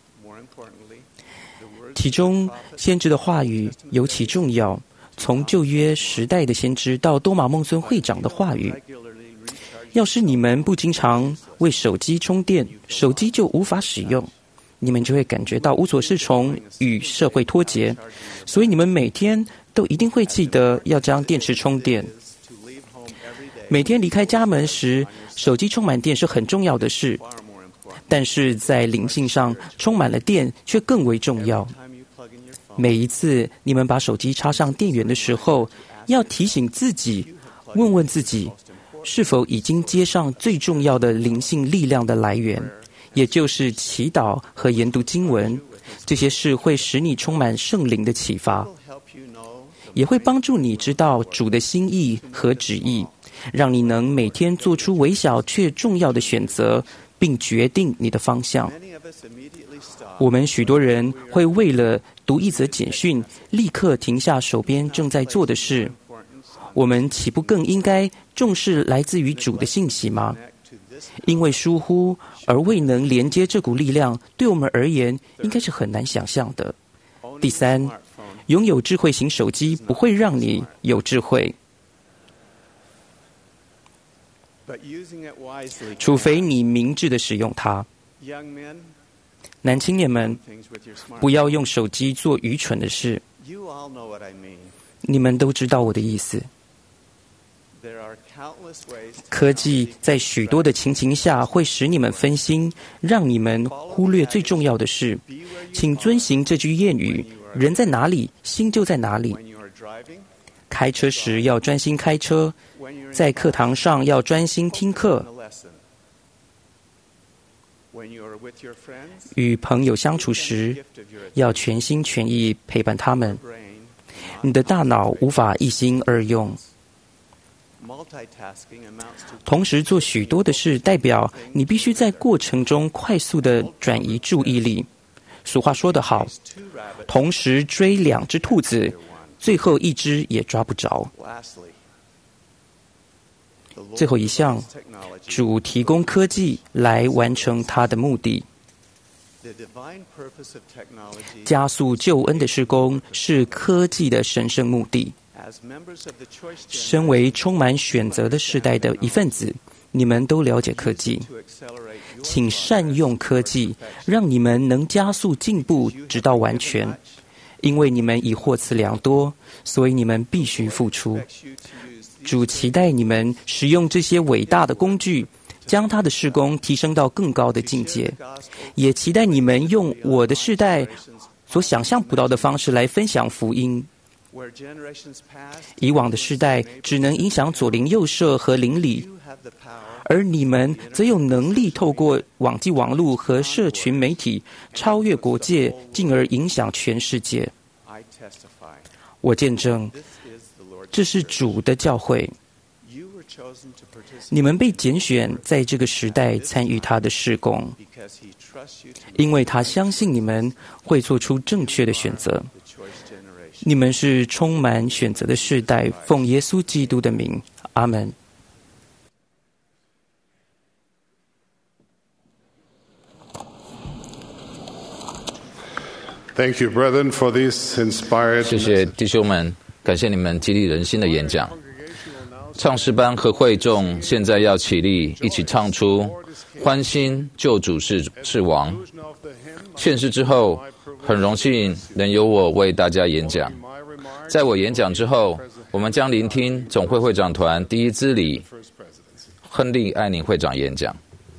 其中先知的话语尤其重要，从旧约时代的先知到多马梦孙会长的话语。要是你们不经常为手机充电，手机就无法使用，你们就会感觉到无所适从，与社会脱节。所以你们每天都一定会记得要将电池充电。每天离开家门时，手机充满电是很重要的事，但是在灵性上，充满了电却更为重要。每一次你们把手机插上电源的时候，要提醒自己，问问自己，是否已经接上最重要的灵性力量的来源，也就是祈祷和研读经文。这些事会使你充满圣灵的启发，也会帮助你知道主的心意和旨意，让你能每天做出微小却重要的选择，并决定你的方向。我们许多人会为了读一则简讯，立刻停下手边正在做的事。我们岂不更应该重视来自于主的信息吗？因为疏忽而未能连接这股力量，对我们而言应该是很难想象的。第三，拥有智慧型手机不会让你有智慧，除非你明智地使用它。男青年们，不要用手机做愚蠢的事。你们都知道我的意思。科技在许多的情形下会使你们分心，让你们忽略最重要的事。请遵行这句谚语：人在哪里，心就在哪里。开车时要专心开车，在课堂上要专心听课。与朋友相处时，要全心全意陪伴他们。你的大脑无法一心二用，同时做许多的事，代表你必须在过程中快速地转移注意力。俗话说得好，同时追2只兔子，最后一只也抓不着。最后一项，主提供科技来完成他的目的。加速救恩的事工是科技的神圣目的。身为充满选择的世代的一份子，你们都了解科技，请善用科技，让你们能加速进步，直到完全。因为你们已获赐良多，所以你们必须付出。主期待你们使用这些伟大的工具，将他的事工提升到更高的境界，也期待你们用我的世代所想象不到的方式来分享福音。以往的世代只能影响左邻右舍和邻里，而你们则有能力透过网络和社群媒体超越国界，进而影响全世界。我见证，这是主的教会。你们被拣选在这个时代参与他的事工，因为他相信你们会做出正确的选择。你们是充满选择的世代，奉耶稣基督的名，阿们。 Thank you, brethren, for these inspired. 谢谢弟兄们，感谢你们激励人心的演讲。 唱诗班和会众现在要起立，一起唱出欢欣救主是王。献诗之后，很荣幸能由我为大家演讲。在我演讲之后，我们将聆听总会会长团第一资理亨利·艾宁会长演讲。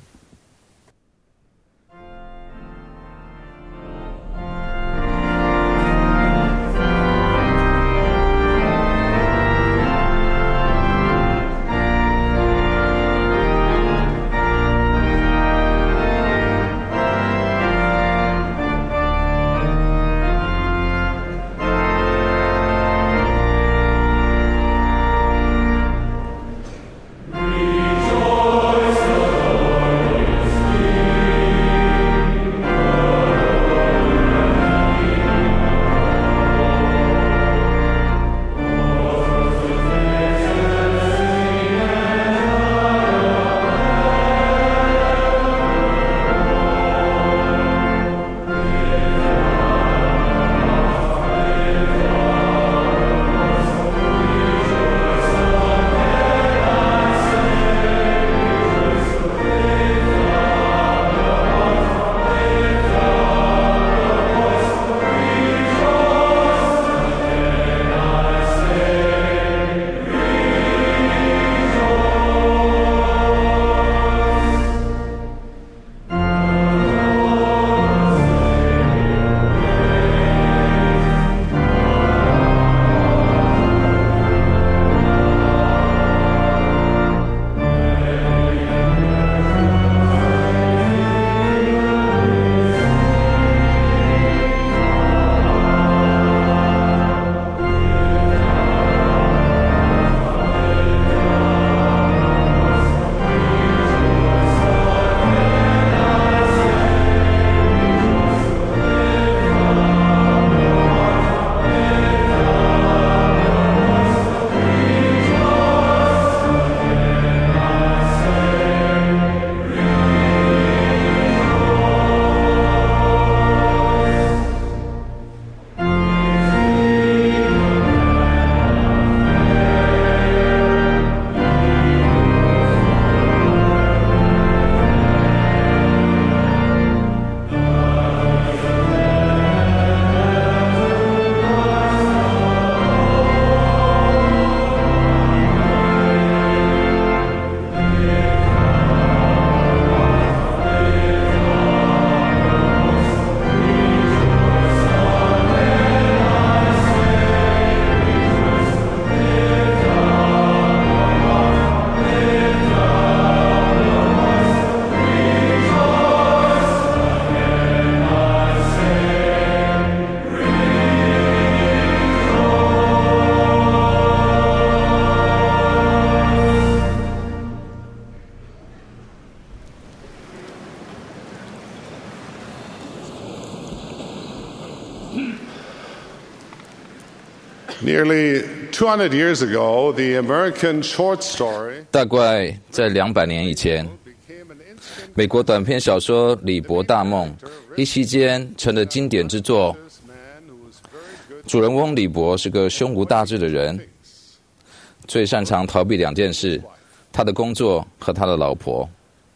Nearly 200 years ago, the American short story 大概在200年以前，美国短篇小说《李伯大梦》一夕间成了经典之作。主人翁李伯是个胸无大志的人，最擅长逃避2件事：他的工作和他的老婆。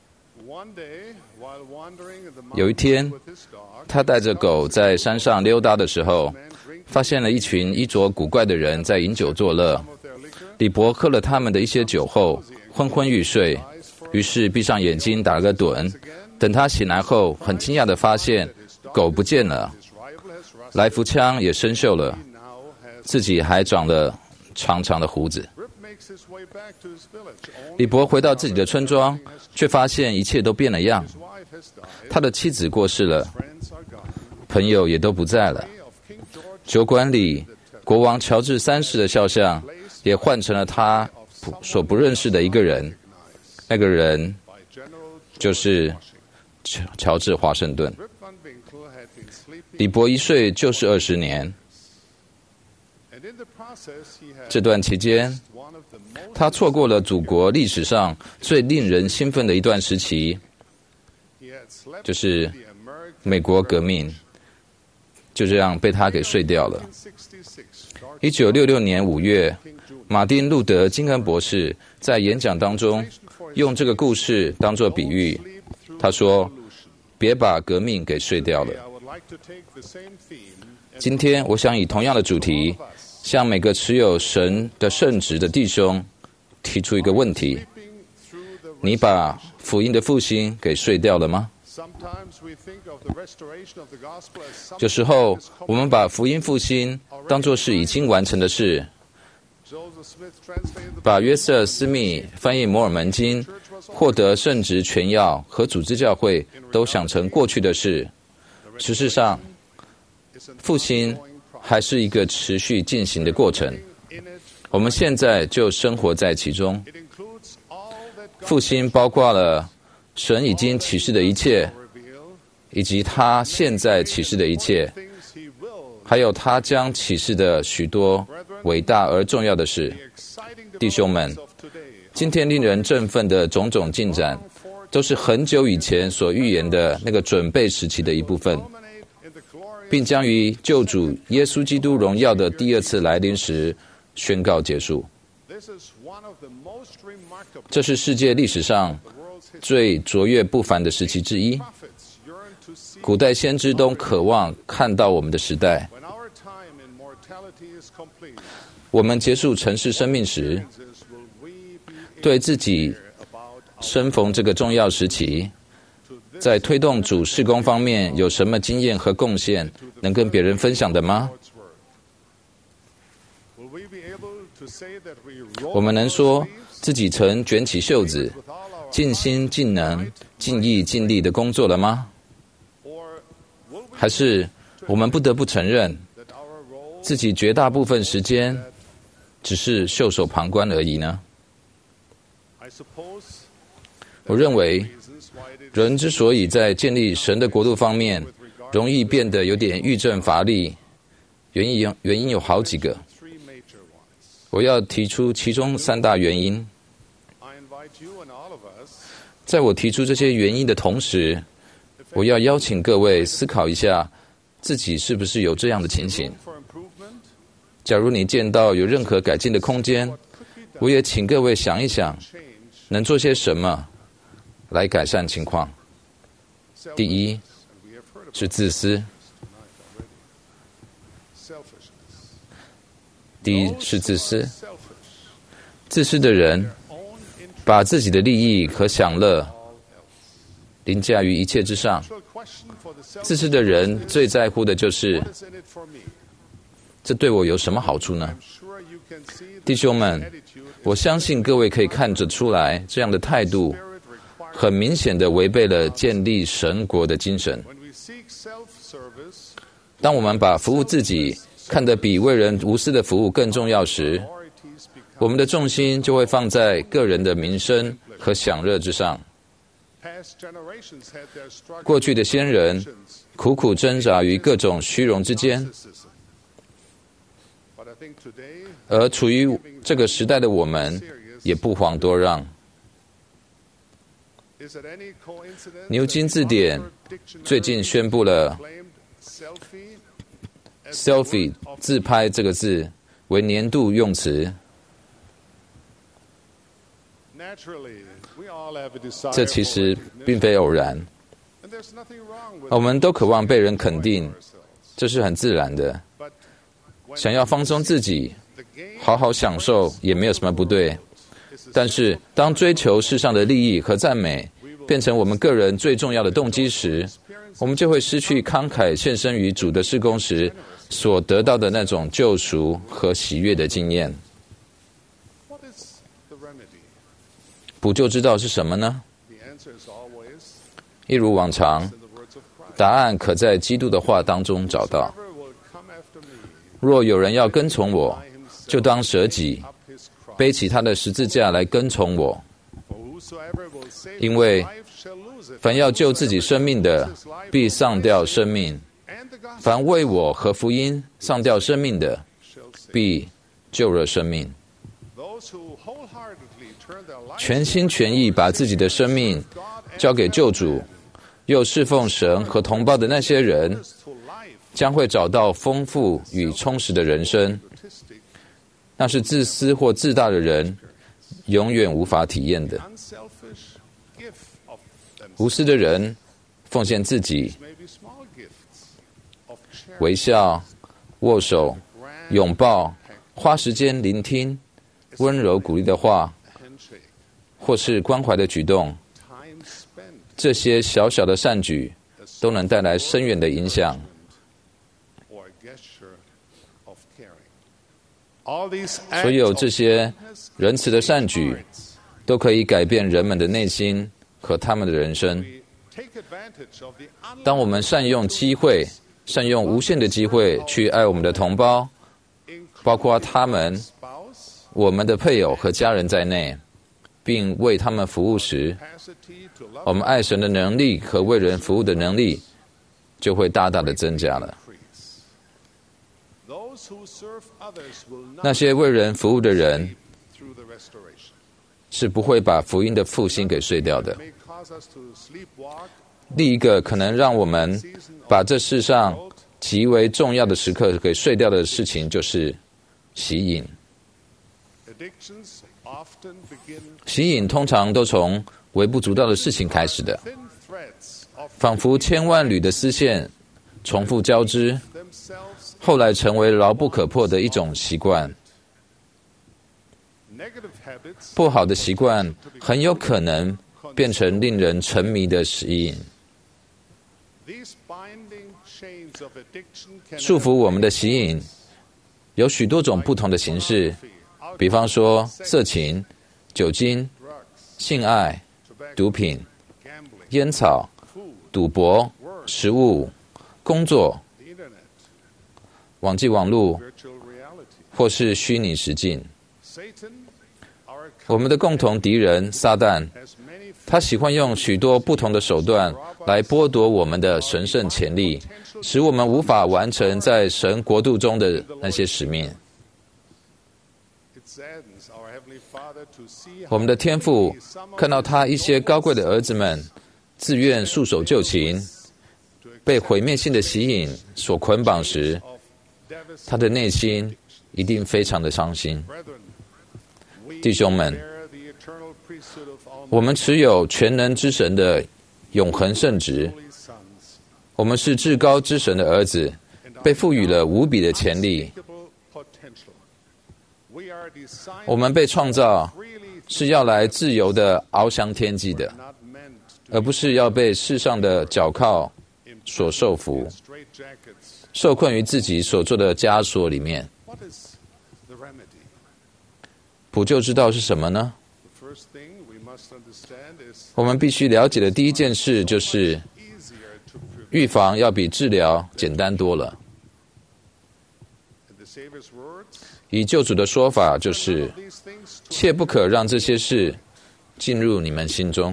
有一天，他带着狗在山上溜达的时候，发现了一群衣着古怪的人在饮酒作乐。李伯喝了他们的一些酒后，昏昏欲睡，于是闭上眼睛打了个盹。等他醒来后，很惊讶地发现狗不见了，来福枪也生锈了，自己还长了长长的胡子。李伯回到自己的村庄，却发现一切都变了样。他的妻子过世了，朋友也都不在了。酒馆里，国王乔治3世的肖像也换成了他所不认识的一个人，那个人就是乔治华盛顿。李伯一睡就是20年，这段期间，他错过了祖国历史上最令人兴奋的一段时期，就是美国革命。 就这样被他给睡掉了。1966年5月，马丁·路德·金恩博士在演讲当中用这个故事当作比喻，他说：“别把革命给睡掉了。”今天我想以同样的主题，向每个持有神的圣职的弟兄提出一个问题：你把福音的复兴给睡掉了吗？有时候我们把福音复兴当作是已经完成的事，把约瑟·斯密翻译摩尔门经、获得圣职全要和组织教会都想成过去的事。事实上，复兴还是一个持续进行的过程。我们现在就生活在其中。复兴包括了神已经启示的一切，以及他现在启示的一切，还有他将启示的许多伟大而重要的事。弟兄们，今天令人振奋的种种进展，都是很久以前所预言的那个准备时期的一部分，并将于救主耶稣基督荣耀的第二次来临时宣告结束。这是世界历史上最卓越不凡的时期之一。古代先知都渴望看到我们的时代。我们结束尘世生命时，对自己身逢这个重要时期，在推动主事工方面有什么经验和贡献能跟别人分享的吗？我们能说自己曾卷起袖子，尽心尽能、尽意尽力的工作了吗？还是我们不得不承认，自己绝大部分时间只是袖手旁观而已呢？我认为，人之所以在建立神的国度方面容易变得有点郁症乏力，原因有好几个。我要提出其中3大原因。在我提出这些原因的同时，我要邀请各位思考一下，自己是不是有这样的情形。假如你见到有任何改进的空间，我也请各位想一想，能做些什么来改善情况。第一是自私。自私的人把自己的利益和享乐凌驾于一切之上。自私的人最在乎的就是这对我有什么好处呢？弟兄们，我相信各位可以看得出来，这样的态度很明显地违背了建立神国的精神。当我们把服务自己看得比为人无私的服务更重要时，我们的重心就会放在个人的名声和享乐之上。过去的先人苦苦挣扎于各种虚荣之间，而处于这个时代的我们也不遑多让。牛津字典最近宣布了 selfie 自拍这个字为年度用词。这其实并非偶然，我们都渴望被人肯定，这是很自然的。想要放松自己，好好享受也没有什么不对。但是当追求世上的利益和赞美变成我们个人最重要的动机时，我们就会失去慷慨献身于主的事工时所得到的那种救赎和喜悦的经验。补救之道是什么呢？一如往常，答案可在基督的话当中找到。若有人要跟从我，就当舍己，背起他的十字架来跟从我。因为凡要救自己生命的，必丧掉生命；凡为我和福音丧掉生命的，必救了生命。全心全意把自己的生命交给救主，又侍奉神和同胞的那些人， 将会找到丰富与充实的人生，那是自私或自大的人永远无法体验的。无私的人奉献自己，微笑、握手、拥抱、花时间聆听、温柔鼓励的话，或是关怀的举动，这些小小的善举都能带来深远的影响。所有这些仁慈的善举都可以改变人们的内心和他们的人生。当我们善用机会，善用无限的机会去爱我们的同胞，包括他们、我们的配偶和家人在内，并为他们服务时，我们爱神的能力和为人服务的能力就会大大的增加了。那些为人服务的人是不会把福音的复兴给睡掉的。另一个可能让我们把这世上极为重要的时刻给睡掉的事情，就是吸引。吸引通常都从微不足道的事情开始的，仿佛千万缕的丝线重复交织，后来成为牢不可破的一种习惯。不好的习惯很有可能变成令人沉迷的吸引。束缚我们的吸引有许多种不同的形式，比方说色情、酒精、性爱、毒品、烟草、赌博、食物、工作、网际网络，或是虚拟实境。我们的共同敌人撒旦，他喜欢用许多不同的手段来剥夺我们的神圣潜力，使我们无法完成在神国度中的那些使命。我们的天父看到他一些高贵的儿子们自愿束手就擒，被毁灭性的吸引所捆绑时，他的内心一定非常的伤心。弟兄们，我们持有全能之神的永恒圣职，我们是至高之神的儿子，被赋予了无比的潜力。我们被创造是要来自由的翱翔天际的，而不是要被世上的脚铐所受服，受困于自己所做的枷锁里面。补救之道是什么呢？我们必须了解的第一件事就是，预防要比治疗简单多了。以救主的说法就是，切不可让这些事进入你们心中。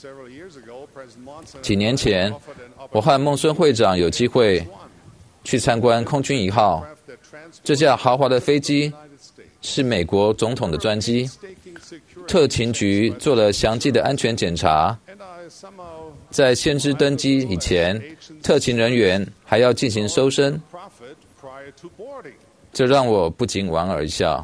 几年前，我和孟孙会长有机会去参观空军1号，这架豪华的飞机是美国总统的专机。特勤局做了详细的安全检查，在先知登机以前，特勤人员还要进行搜身，这让我不禁莞尔一笑。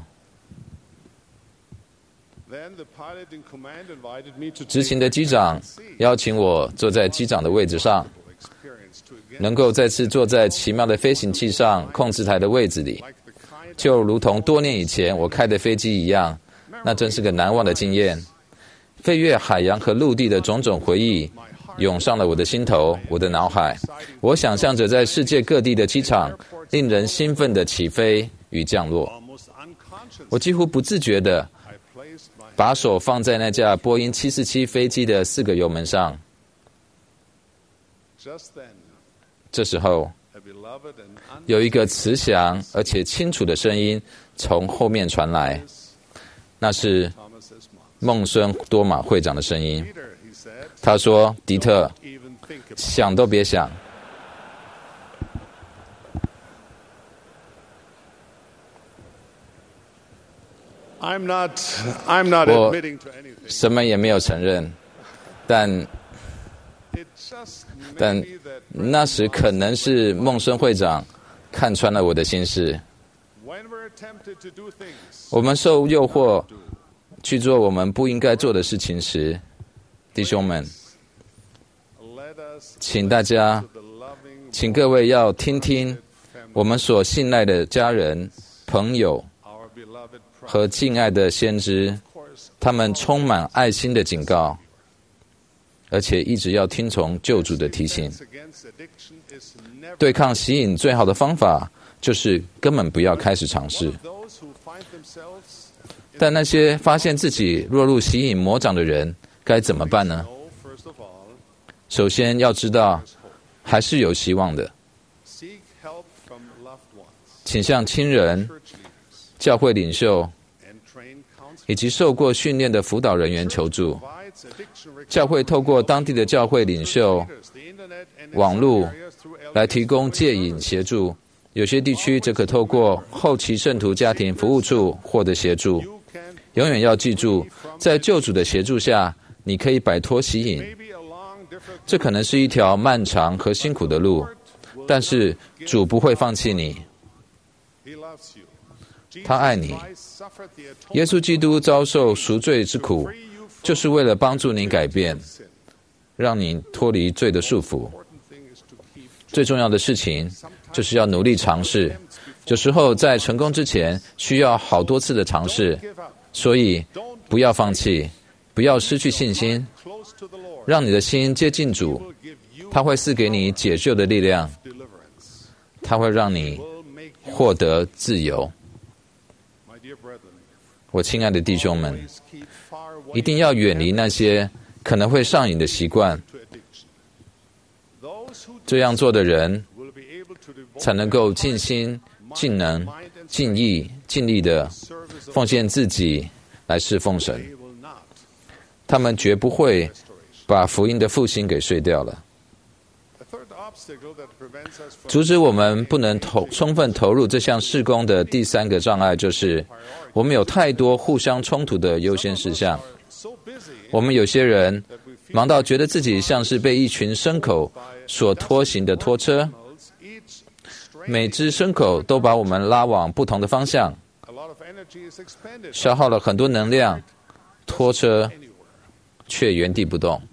执勤的机长邀请我坐在机长的位置上，能够再次坐在奇妙的飞行器上控制台的位置里，就如同多年以前我开的飞机一样，那真是个难忘的经验。飞越海洋和陆地的种种回忆涌上了我的心头，我的脑海。我想象着在世界各地的机场令人兴奋的起飞与降落。我几乎不自觉地把手放在那架波音747飞机的4个油门上。这时候，有一个慈祥而且清楚的声音从后面传来，那是孟孙多玛会长的声音。他说：“迪特，想都别想。”我什么也没有承认，但但那时可能是孟生会长看穿了我的心事。我们受诱惑去做我们不应该做的事情时，弟兄们，请各位要听听我们所信赖的家人、朋友和敬爱的先知，他们充满爱心的警告，而且一直要听从救主的提醒。对抗吸引最好的方法就是根本不要开始尝试。但那些发现自己落入吸引魔掌的人该怎么办呢？首先要知道还是有希望的，请向亲人、教会领袖以及受过训练的辅导人员求助。教会透过当地的教会领袖、网络来提供戒瘾协助，有些地区则可透过后期圣徒家庭服务处获得协助。永远要记住，在救主的协助下，你可以摆脱吸引。这可能是一条漫长和辛苦的路，但是主不会放弃你，他爱你。耶稣基督遭受赎罪之苦，就是为了帮助你改变，让你脱离罪的束缚。最重要的事情就是要努力尝试，有时候在成功之前需要好多次的尝试，所以不要放弃，不要失去信心，让你的心接近主，他会赐给你解救的力量，他会让你获得自由。我亲爱的弟兄们，一定要远离那些可能会上瘾的习惯，这样做的人才能够尽心、尽能、尽意、尽力的奉献自己来侍奉神。他们绝不会把福音的复兴给睡掉了。阻止我们不能充分投入这项事工的第三个障碍，就是我们有太多互相冲突的优先事项。我们有些人忙到觉得自己像是被一群牲口所拖行的拖车，每只牲口都把我们拉往不同的方向，消耗了很多能量，拖车却原地不动。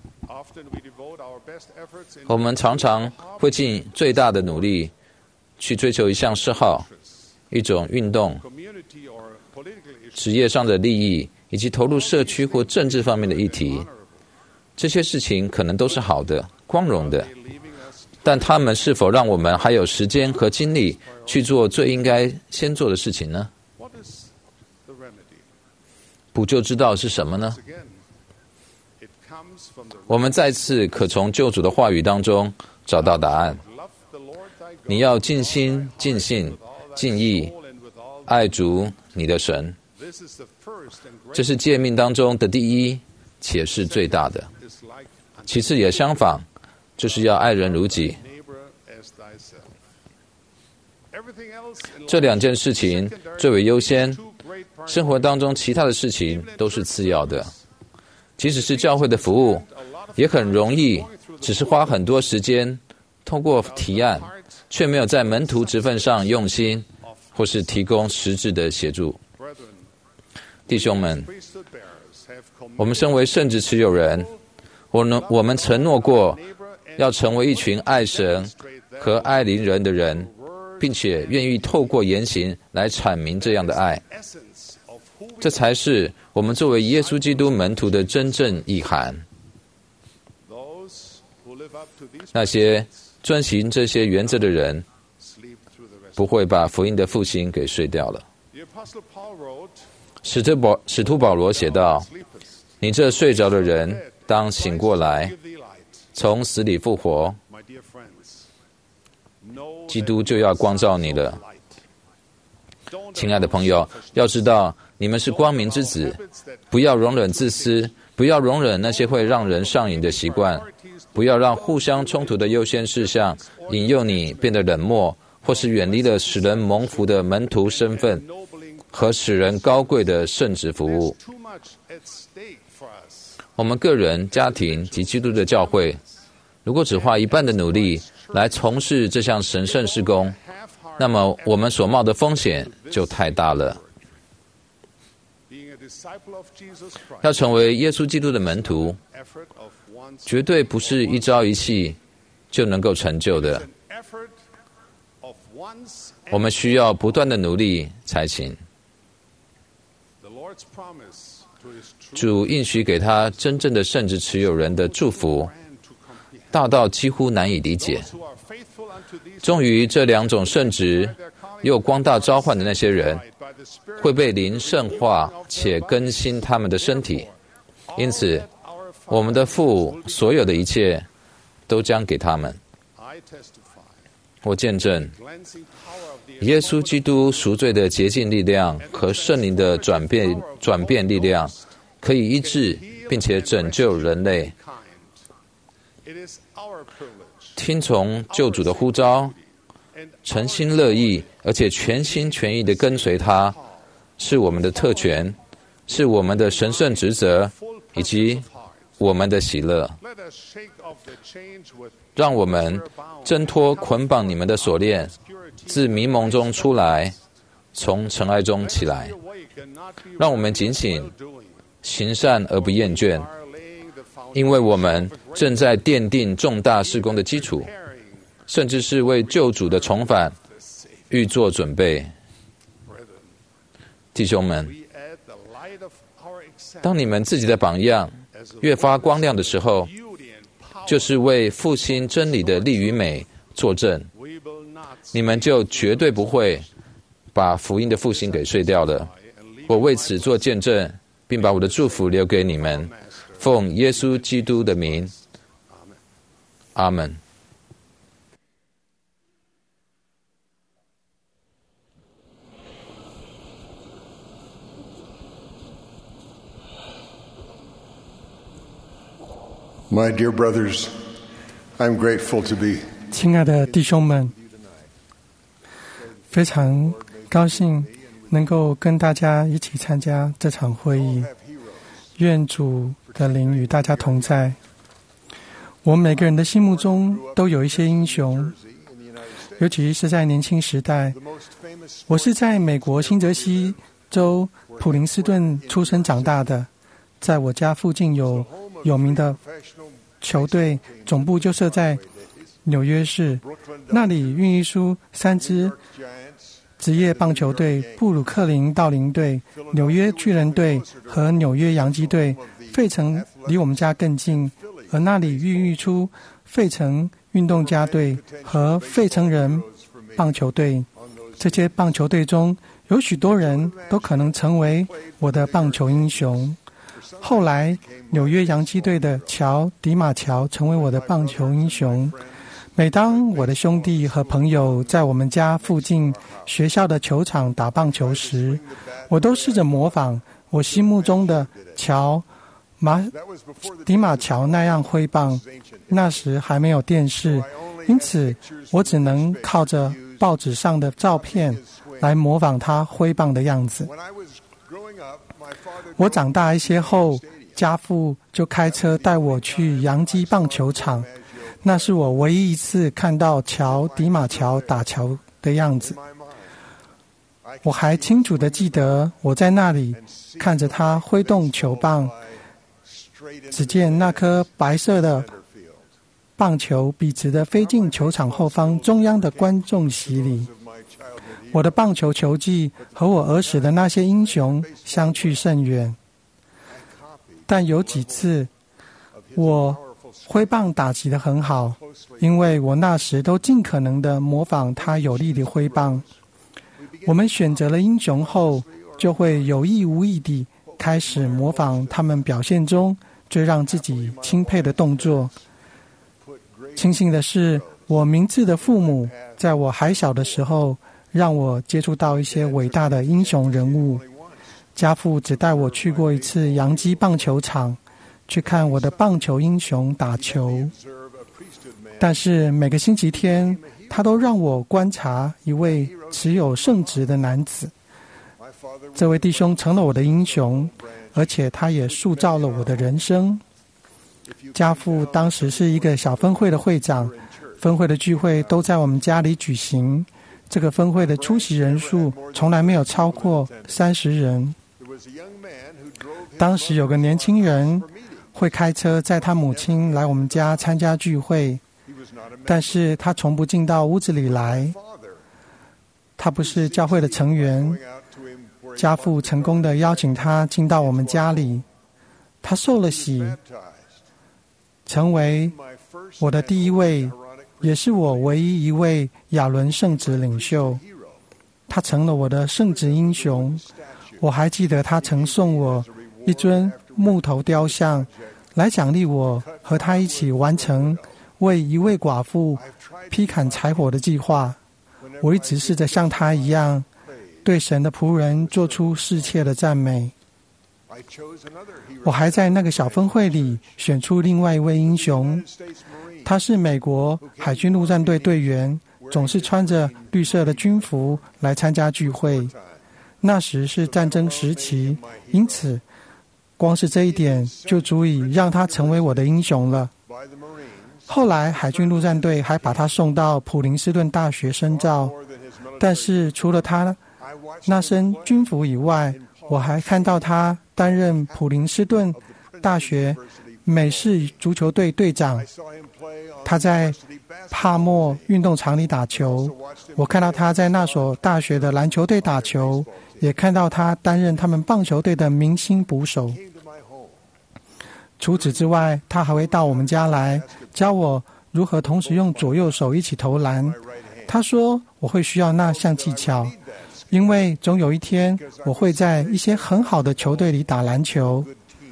我们常常会尽最大的努力去追求一项嗜好、一种运动、职业上的利益，以及投入社区或政治方面的议题。这些事情可能都是好的、光荣的，但他们是否让我们还有时间和精力去做最应该先做的事情呢？补救之道是什么呢？我们再次可从救主的话语当中找到答案。你要尽心、尽性、尽意爱主你的神，这是诫命当中的第一，且是最大的。其次也相仿，就是要爱人如己。这两件事情最为优先，生活当中其他的事情都是次要的。即使是教会的服务，也很容易只是花很多时间通过提案，却没有在门徒职分上用心，或是提供实质的协助。弟兄们，我们身为圣职持有人，我们承诺过要成为一群爱神和爱邻人的人，并且愿意透过言行来阐明这样的爱。这才是我们作为耶稣基督门徒的真正意涵。那些遵行这些原则的人，不会把福音的复兴给睡掉了。使徒保罗写道：你这睡着的人，当醒过来，从死里复活，基督就要光照你了。亲爱的朋友，要知道你们是光明之子，不要容忍自私，不要容忍那些会让人上瘾的习惯，不要让互相冲突的优先事项引诱你变得冷漠，或是远离了使人蒙福的门徒身份和使人高贵的圣职服务。我们个人、家庭及基督的教会如果只花一半的努力来从事这项神圣事工，那么我们所冒的风险就太大了。要成为耶稣基督的门徒，绝对不是一朝一夕就能够成就的。我们需要不断的努力才行。主应许给他真正的圣职持有人的祝福，大到几乎难以理解。终于这两种圣职又光大召唤的那些人，会被灵圣化且更新他们的身体。因此，我们的父所有的一切都将给他们。我见证，耶稣基督赎罪的洁净力量和圣灵的转变力量，可以医治并且拯救人类。听从救主的呼召，诚心乐意而且全心全意地跟随他，是我们的特权，是我们的神圣职责，以及我们的喜乐。让我们挣脱捆绑你们的锁链，自迷蒙中出来，从尘埃中起来。让我们警醒，行善而不厌倦，因为我们正在奠定重大事工的基础，甚至是为救主的重返预做准备。弟兄们，当你们自己的榜样越发光亮的时候，就是为复兴真理的利与美作证，你们就绝对不会把福音的复兴给睡掉了。我为此做见证，并把我的祝福留给你们，奉耶稣基督的名，阿们。 My dear brothers, I'm grateful to be. 亲爱的弟兄们，非常高兴能够跟大家一起参加这场会议。愿主的灵与大家同在。我们每个人的心目中都有一些英雄，尤其是在年轻时代。我是在美国新泽西州普林斯顿出生长大的，在我家附近有名的球队，总部就设在纽约市，那里孕育出3支职业棒球队：布鲁克林道林队、纽约巨人队和纽约洋基队。费城离我们家更近，而那里孕育出费城运动家队和费城人棒球队。这些棒球队中有许多人都可能成为我的棒球英雄。后来纽约洋基队的迪马乔成为我的棒球英雄。每当我的兄弟和朋友在我们家附近学校的球场打棒球时，我都试着模仿我心目中的迪马乔那样挥棒。那时还没有电视，因此我只能靠着报纸上的照片来模仿他挥棒的样子。我长大一些后，家父就开车带我去洋基棒球场，那是我唯一一次看到迪马乔打球的样子。我还清楚地记得我在那里看着他挥动球棒，只见那颗白色的棒球笔直地飞进球场后方中央的观众席里。我的棒球球技和我儿时的那些英雄相去甚远，但有几次我挥棒打击得很好，因为我那时都尽可能地模仿他有力的挥棒。我们选择了英雄后，就会有意无意地开始模仿他们表现中最让自己钦佩的动作。庆幸的是，我明智的父母在我还小的时候让我接触到一些伟大的英雄人物。家父只带我去过一次洋基棒球场，去看我的棒球英雄打球。但是每个星期天，他都让我观察一位持有圣职的男子。这位弟兄成了我的英雄，而且他也塑造了我的人生。 家父当时是一个小分会的会长，分会的聚会都在我们家里举行。这个分会的出席人数从来没有超过30人。当时有个年轻人会开车载他母亲来我们家参加聚会，但是他从不进到屋子里来。他不是教会的成员，家父成功地邀请他进到我们家里，他受了洗，成为我的第一位，也是我唯一一位亚伦圣职领袖。他成了我的圣职英雄。我还记得他曾送我一尊木头雕像，来奖励我和他一起完成为一位寡妇劈砍柴火的计划。我一直试着像他一样，对神的仆人做出适切的赞美。我还在那个小分会里选出另外一位英雄，他是美国海军陆战队队员，总是穿着绿色的军服来参加聚会。那时是战争时期，因此光是这一点就足以让他成为我的英雄了。后来海军陆战队还把他送到普林斯顿大学深造，但是除了他那身军服以外，我还看到他担任普林斯顿大学美式足球队队长。他在帕默运动场里打球，我看到他在那所大学的篮球队打球，也看到他担任他们棒球队的明星捕手。除此之外，他还会到我们家来教我如何同时用左右手一起投篮。他说我会需要那项技巧，因为总有一天我会在一些很好的球队里打篮球。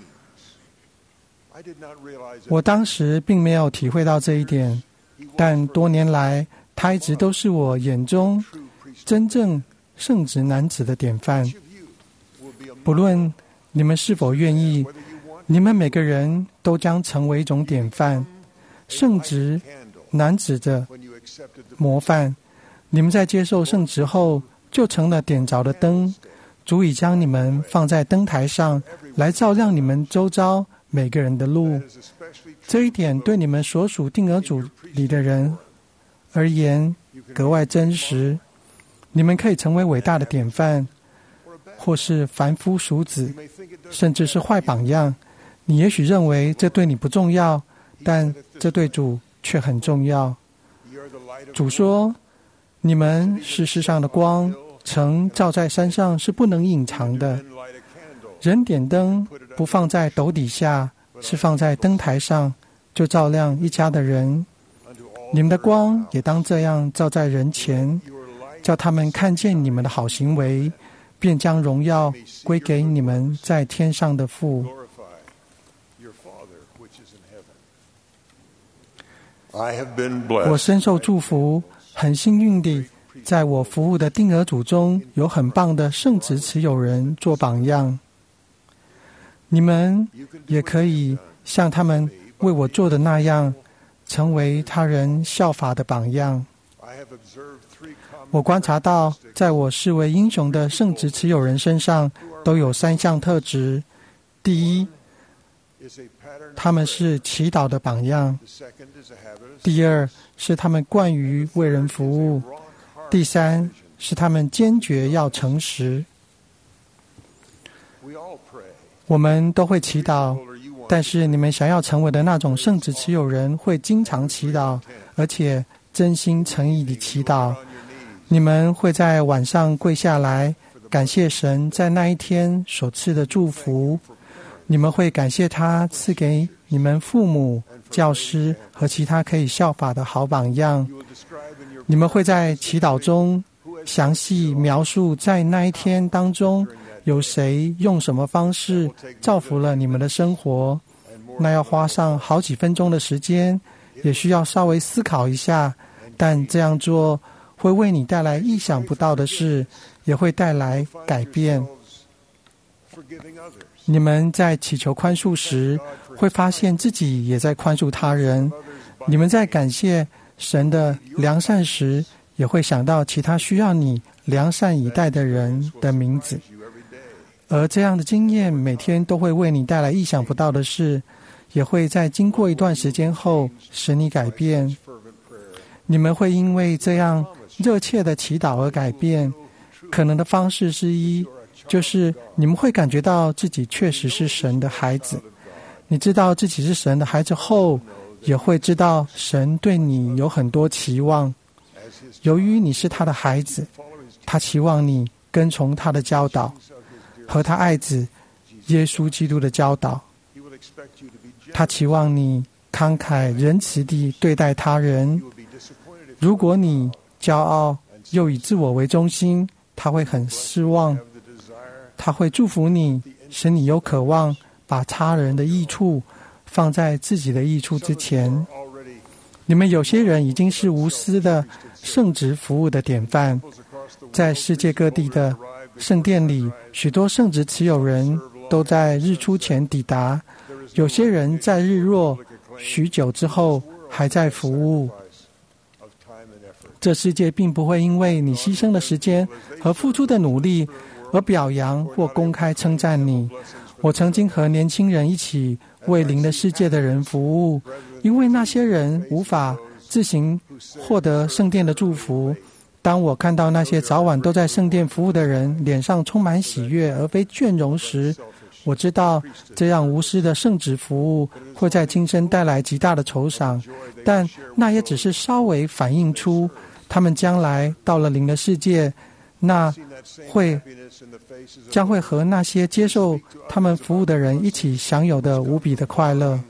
我当时并没有体会到这一点，但多年来他一直都是我眼中真正圣职男子的典范。不论你们是否愿意，你们每个人都将成为一种典范，圣职男子的模范。你们在接受圣职后，就成了点着的灯，足以将你们放在灯台上，来照亮你们周遭每个人的路。这一点对你们所属定额组里的人而言格外真实。你们可以成为伟大的典范，或是凡夫俗子，甚至是坏榜样。你也许认为这对你不重要，但这对主却很重要。主说，你们是世上的光，城照在山上是不能隐藏的。人点灯不放在斗底下，是放在灯台上，就照亮一家的人。你们的光也当这样照在人前，叫他们看见你们的好行为，便将荣耀归给你们在天上的父。我深受祝福，很幸运地在我服务的定额组中有很棒的圣职持有人做榜样。你们也可以像他们为我做的那样，成为他人效法的榜样。我观察到，在我视为英雄的圣职持有人身上都有3项特质。第一，他们是祈祷的榜样；第二，是他们惯于为人服务；第三，是他们坚决要诚实。我们都会祈祷，但是你们想要成为的那种圣职持有人会经常祈祷，而且真心诚意地祈祷。你们会在晚上跪下来，感谢神在那一天所赐的祝福。你们会感谢他赐给你们父母、教师和其他可以效法的好榜样。你们会在祈祷中详细描述在那一天当中有谁用什么方式造福了你们的生活。那要花上好几分钟的时间，也需要稍微思考一下，但这样做会为你带来意想不到的事，也会带来改变。你们在祈求宽恕时，会发现自己也在宽恕他人。你们在感谢神的良善时，也会想到其他需要你良善以待的人的名字。而这样的经验每天都会为你带来意想不到的事， 也会在经过一段时间后使你改变。你们会因为这样热切的祈祷而改变。可能的方式之一，就是你们会感觉到自己确实是神的孩子。你知道自己是神的孩子后，也会知道神对你有很多期望。由于你是他的孩子，他期望你跟从他的教导和他爱子耶稣基督的教导。他期望你慷慨仁慈地对待他人。如果你骄傲又以自我为中心，他会很失望。他会祝福你，使你有渴望把他人的益处放在自己的益处之前。你们有些人已经是无私的圣职服务的典范。在世界各地的圣殿里，许多圣职持有人都在日出前抵达，有些人在日落许久之后还在服务。这世界并不会因为你牺牲的时间和付出的努力而表扬或公开称赞你。我曾经和年轻人一起为灵的世界的人服务，因为那些人无法自行获得圣殿的祝福。当我看到那些早晚都在圣殿服务的人脸上充满喜悦而非倦容时，我知道这样无私的圣职服务会在今生带来极大的酬赏，但那也只是稍微反映出他们将来到了灵的世界，将会和那些接受他们服务的人一起享有的无比的快乐。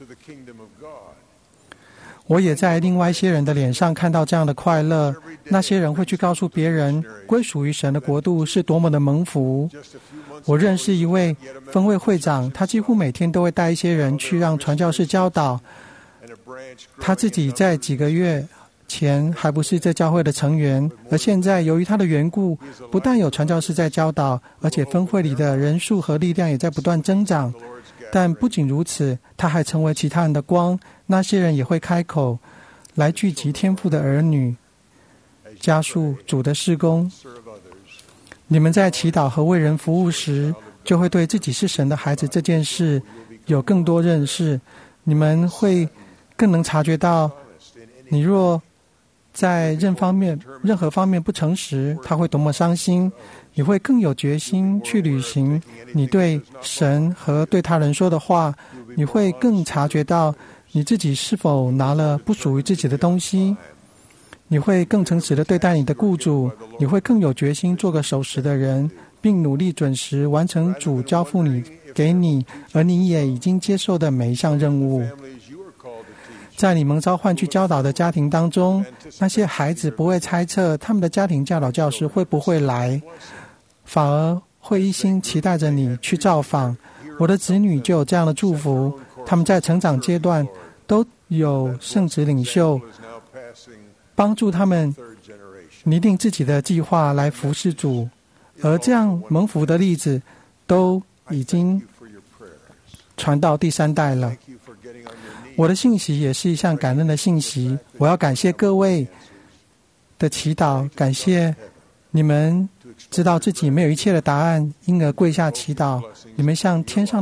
我也在另外一些人的脸上看到这样的快乐，那些人会去告诉别人归属于神的国度是多么的蒙福。我认识一位分会会长，他几乎每天都会带一些人去让传教士教导。他自己在几个月前还不是这教会的成员，而现在由于他的缘故，不但有传教士在教导，而且分会里的人数和力量也在不断增长。但不仅如此，他还成为其他人的光，那些人也会开口来聚集天父的儿女，加速主的事工。你们在祈祷和为人服务时，就会对自己是神的孩子这件事有更多认识。你们会更能察觉到，你若在任何方面不诚实，他会多么伤心。你会更有决心去履行你对神和对他人说的话。你会更察觉到你自己是否拿了不属于自己的东西。你会更诚实地对待你的雇主。你会更有决心做个守时的人，并努力准时完成主交付给你而你也已经接受的每一项任务。在你蒙召唤去教导的家庭当中，那些孩子不会猜测他们的家庭教导教师会不会来，反而会一心期待着你去造访。我的子女就有这样的祝福，他们在成长阶段都有圣职领袖帮助他们拟定自己的计划来服侍主，而这样蒙福的例子都已经传到第3代了。我的信息也是一项感恩的信息，我要感谢各位的祈祷，感谢你们知道自己没有一切的答案，因而跪下祈祷。你们向天上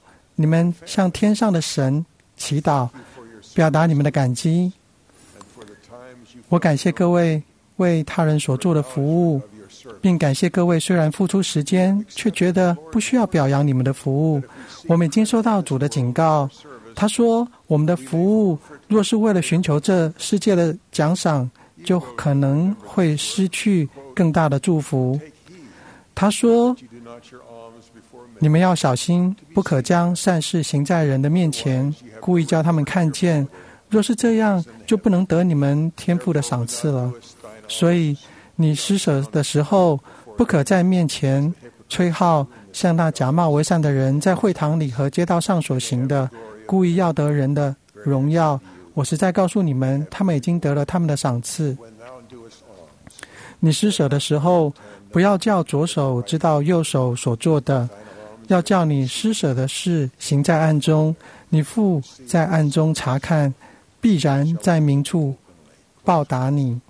的神祈祷，表达你们的感激。我感谢各位为他人所做的服务，并感谢各位虽然付出时间，却觉得不需要表扬你们的服务。我们已经收到主的警告，他说我们的服务若是为了寻求这世界的奖赏，就可能会失去更大的祝福。他说你们要小心，不可将善事行在人的面前，故意叫他们看见，若是这样，就不能得你们天父的赏赐了。所以你施舍的时候，不可在面前吹号，像那假冒为善的人在会堂里和街道上所行的，故意要得人的荣耀。我实在告诉你们，他们已经得了他们的赏赐。你施舍的时候，不要叫左手知道右手所做的，要叫你施舍的事行在暗中，你父在暗中查看，必然在明处报答你。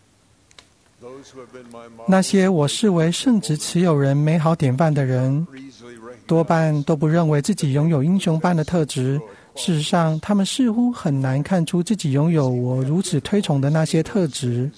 那些我视为圣职持有人美好典范的人，多半都不认为自己拥有英雄般的特质， 事实上，他们似乎很难看出自己拥有我如此推崇的那些特质。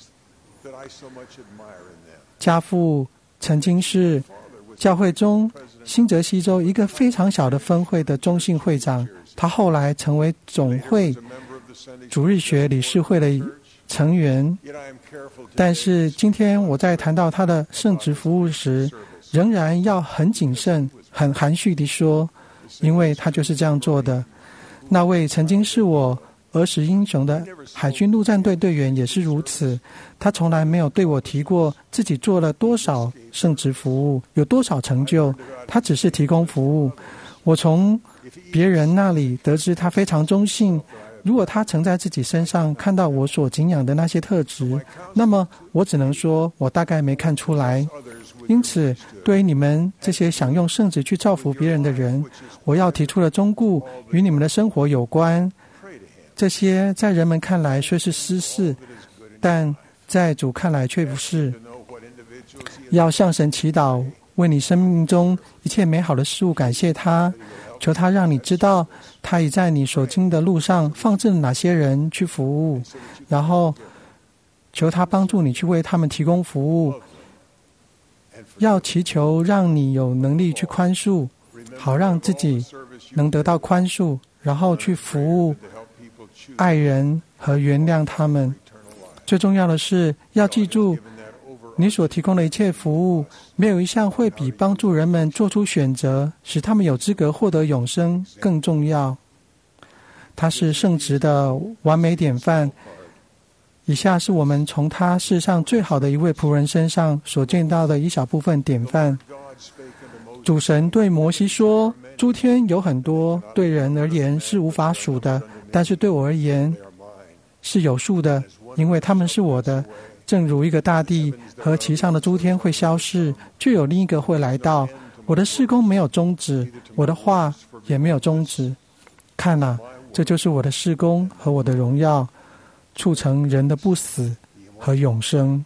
家父曾经是教会中新泽西州一个非常小的分会的中信会长，他后来成为总会主日学理事会的成员。但是今天我在谈到他的圣职服务时，仍然要很谨慎、很含蓄地说，因为他就是这样做的。那位曾经是我儿时英雄的海军陆战队队员也是如此，他从来没有对我提过自己做了多少圣职服务，有多少成就，他只是提供服务。我从别人那里得知他非常忠信，如果他曾在自己身上看到我所敬仰的那些特质，那么我只能说我大概没看出来。因此，对于你们这些想用圣职去造福别人的人，我要提出的忠告与你们的生活有关。这些在人们看来虽是私事，但在主看来却不是。要向神祈祷，为你生命中一切美好的事物感谢他，求他让你知道他已在你所经的路上放置了哪些人去服务，然后求他帮助你去为他们提供服务。要祈求让你有能力去宽恕，好让自己能得到宽恕，然后去服务爱人和原谅他们。最重要的是要记住，你所提供的一切服务，没有一项会比帮助人们做出选择，使他们有资格获得永生更重要。他是圣职的完美典范。以下是我们从他世上最好的一位仆人身上所见到的一小部分典范。主神对摩西说，诸天有很多，对人而言是无法数的，但是对我而言是有数的，因为他们是我的。正如一个大地和其上的诸天会消逝，就有另一个会来到。我的事工没有终止，我的话也没有终止。看啊，这就是我的事工和我的荣耀，促成人的不死和永生。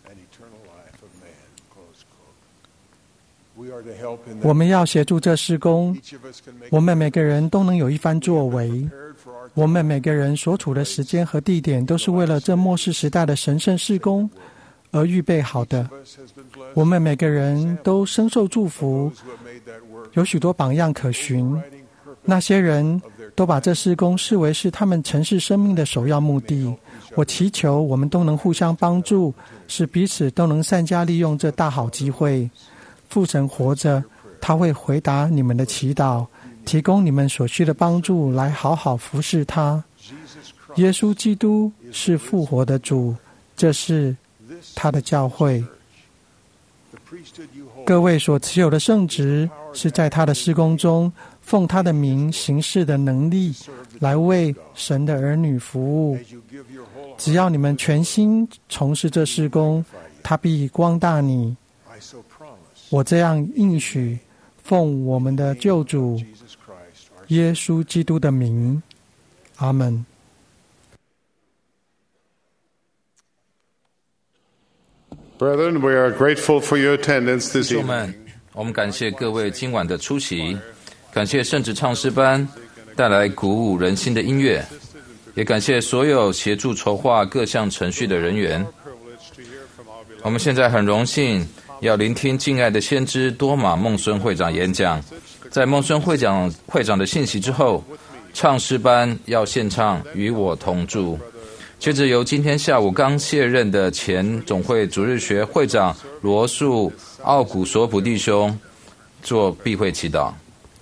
我们要协助这事工，我们每个人都能有一番作为。我们每个人所处的时间和地点都是为了这末世时代的神圣事工而预备好的。我们每个人都深受祝福，有许多榜样可循。那些人都把这事工视为是他们尘世生命的首要目的。我祈求我们都能互相帮助，使彼此都能善加利用这大好机会。父神活着，他会回答你们的祈祷，提供你们所需的帮助，来好好服侍他。耶稣基督是复活的主，这是他的教会。各位所持有的圣职，是在他的事工中奉他的名行事的能力，来为神的儿女服务。只要你们全心从事这事工，他必光大你。我这样应许，奉我们的救主耶稣基督的名，阿们。 Brethren, we are grateful for your attendance this 弟兄们，我们感谢各位今晚的出席，感谢圣职唱诗班带来鼓舞人心的音乐，也感谢所有协助筹划各项程序的人员。我们现在很荣幸要聆听敬爱的先知多马孟孙会长演讲。在孟孙会长的信息之后，唱诗班要献唱《与我同住》。接着由今天下午刚卸任的前总会主日学会长罗素·奥古索普弟兄做闭会祈祷。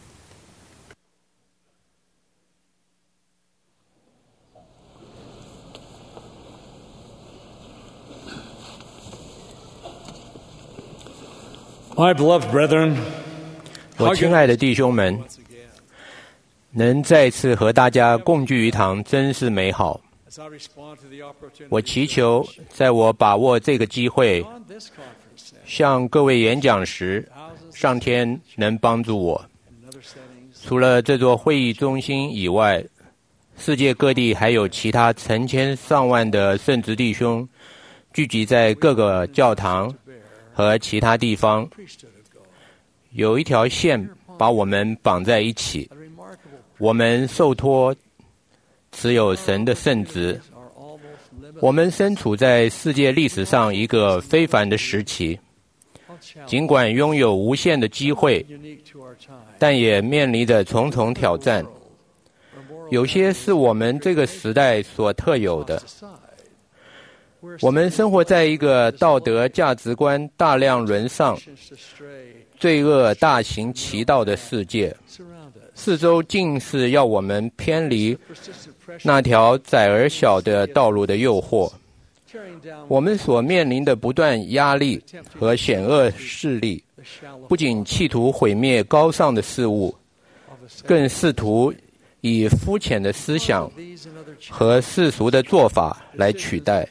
My beloved brethren, 我亲爱的弟兄们，能再次和大家共聚一堂，真是美好。我祈求，在我把握这个机会向各位演讲时，上天能帮助我。除了这座会议中心以外，世界各地还有其他成千上万的圣职弟兄聚集在各个教堂和其他地方。有一条线把我们绑在一起， 我们受托持有神的圣职。我们身处在世界历史上一个非凡的时期，尽管拥有无限的机会，但也面临着重重挑战。有些是我们这个时代所特有的。我们生活在一个道德价值观大量沦丧、罪恶大行其道的世界，四周尽是要我们偏离那条窄而小的道路的诱惑。我们所面临的不断压力和险恶势力，不仅企图毁灭高尚的事物，更试图以肤浅的思想和世俗的做法来取代。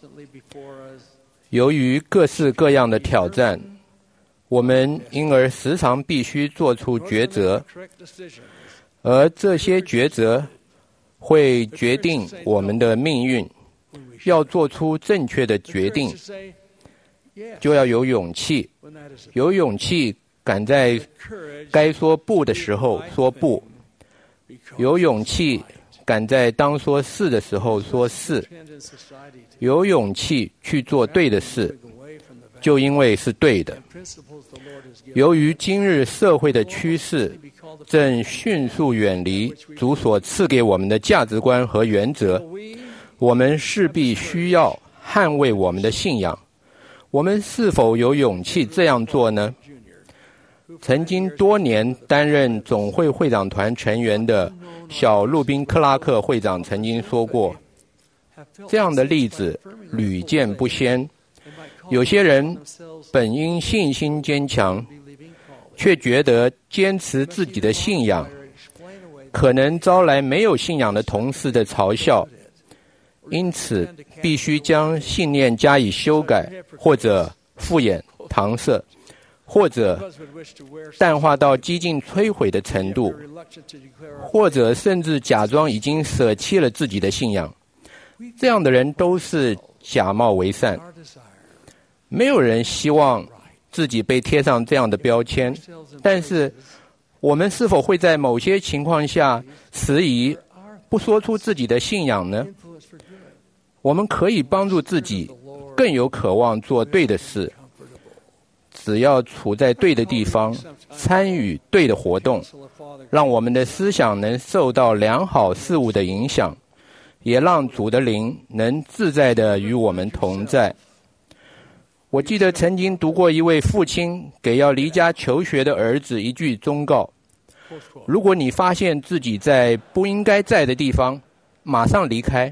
由于各式各样的挑战，我们因而时常必须做出抉择，而这些抉择会决定我们的命运。要做出正确的决定，就要有勇气，有勇气赶在该说不的时候说不，有勇气赶在当说是的时候说是，有勇气去做对的事，就因为是对的。由于今日社会的趋势正迅速远离主所赐给我们的价值观和原则，我们势必需要捍卫我们的信仰。我们是否有勇气这样做呢？曾经多年担任总会会长团成员的小路宾·克拉克会长曾经说过，这样的例子屡见不鲜。有些人本应信心坚强，却觉得坚持自己的信仰可能招来没有信仰的同事的嘲笑，因此必须将信念加以修改，或者敷衍搪塞，或者淡化到几近摧毁的程度，或者甚至假装已经舍弃了自己的信仰。这样的人都是假冒为善。没有人希望自己被贴上这样的标签，但是我们是否会在某些情况下迟疑，不说出自己的信仰呢？我们可以帮助自己更有渴望做对的事，只要处在对的地方，参与对的活动，让我们的思想能受到良好事物的影响，也让主的灵能自在地与我们同在。我记得曾经读过一位父亲给要离家求学的儿子一句忠告：如果你发现自己在不应该在的地方，马上离开。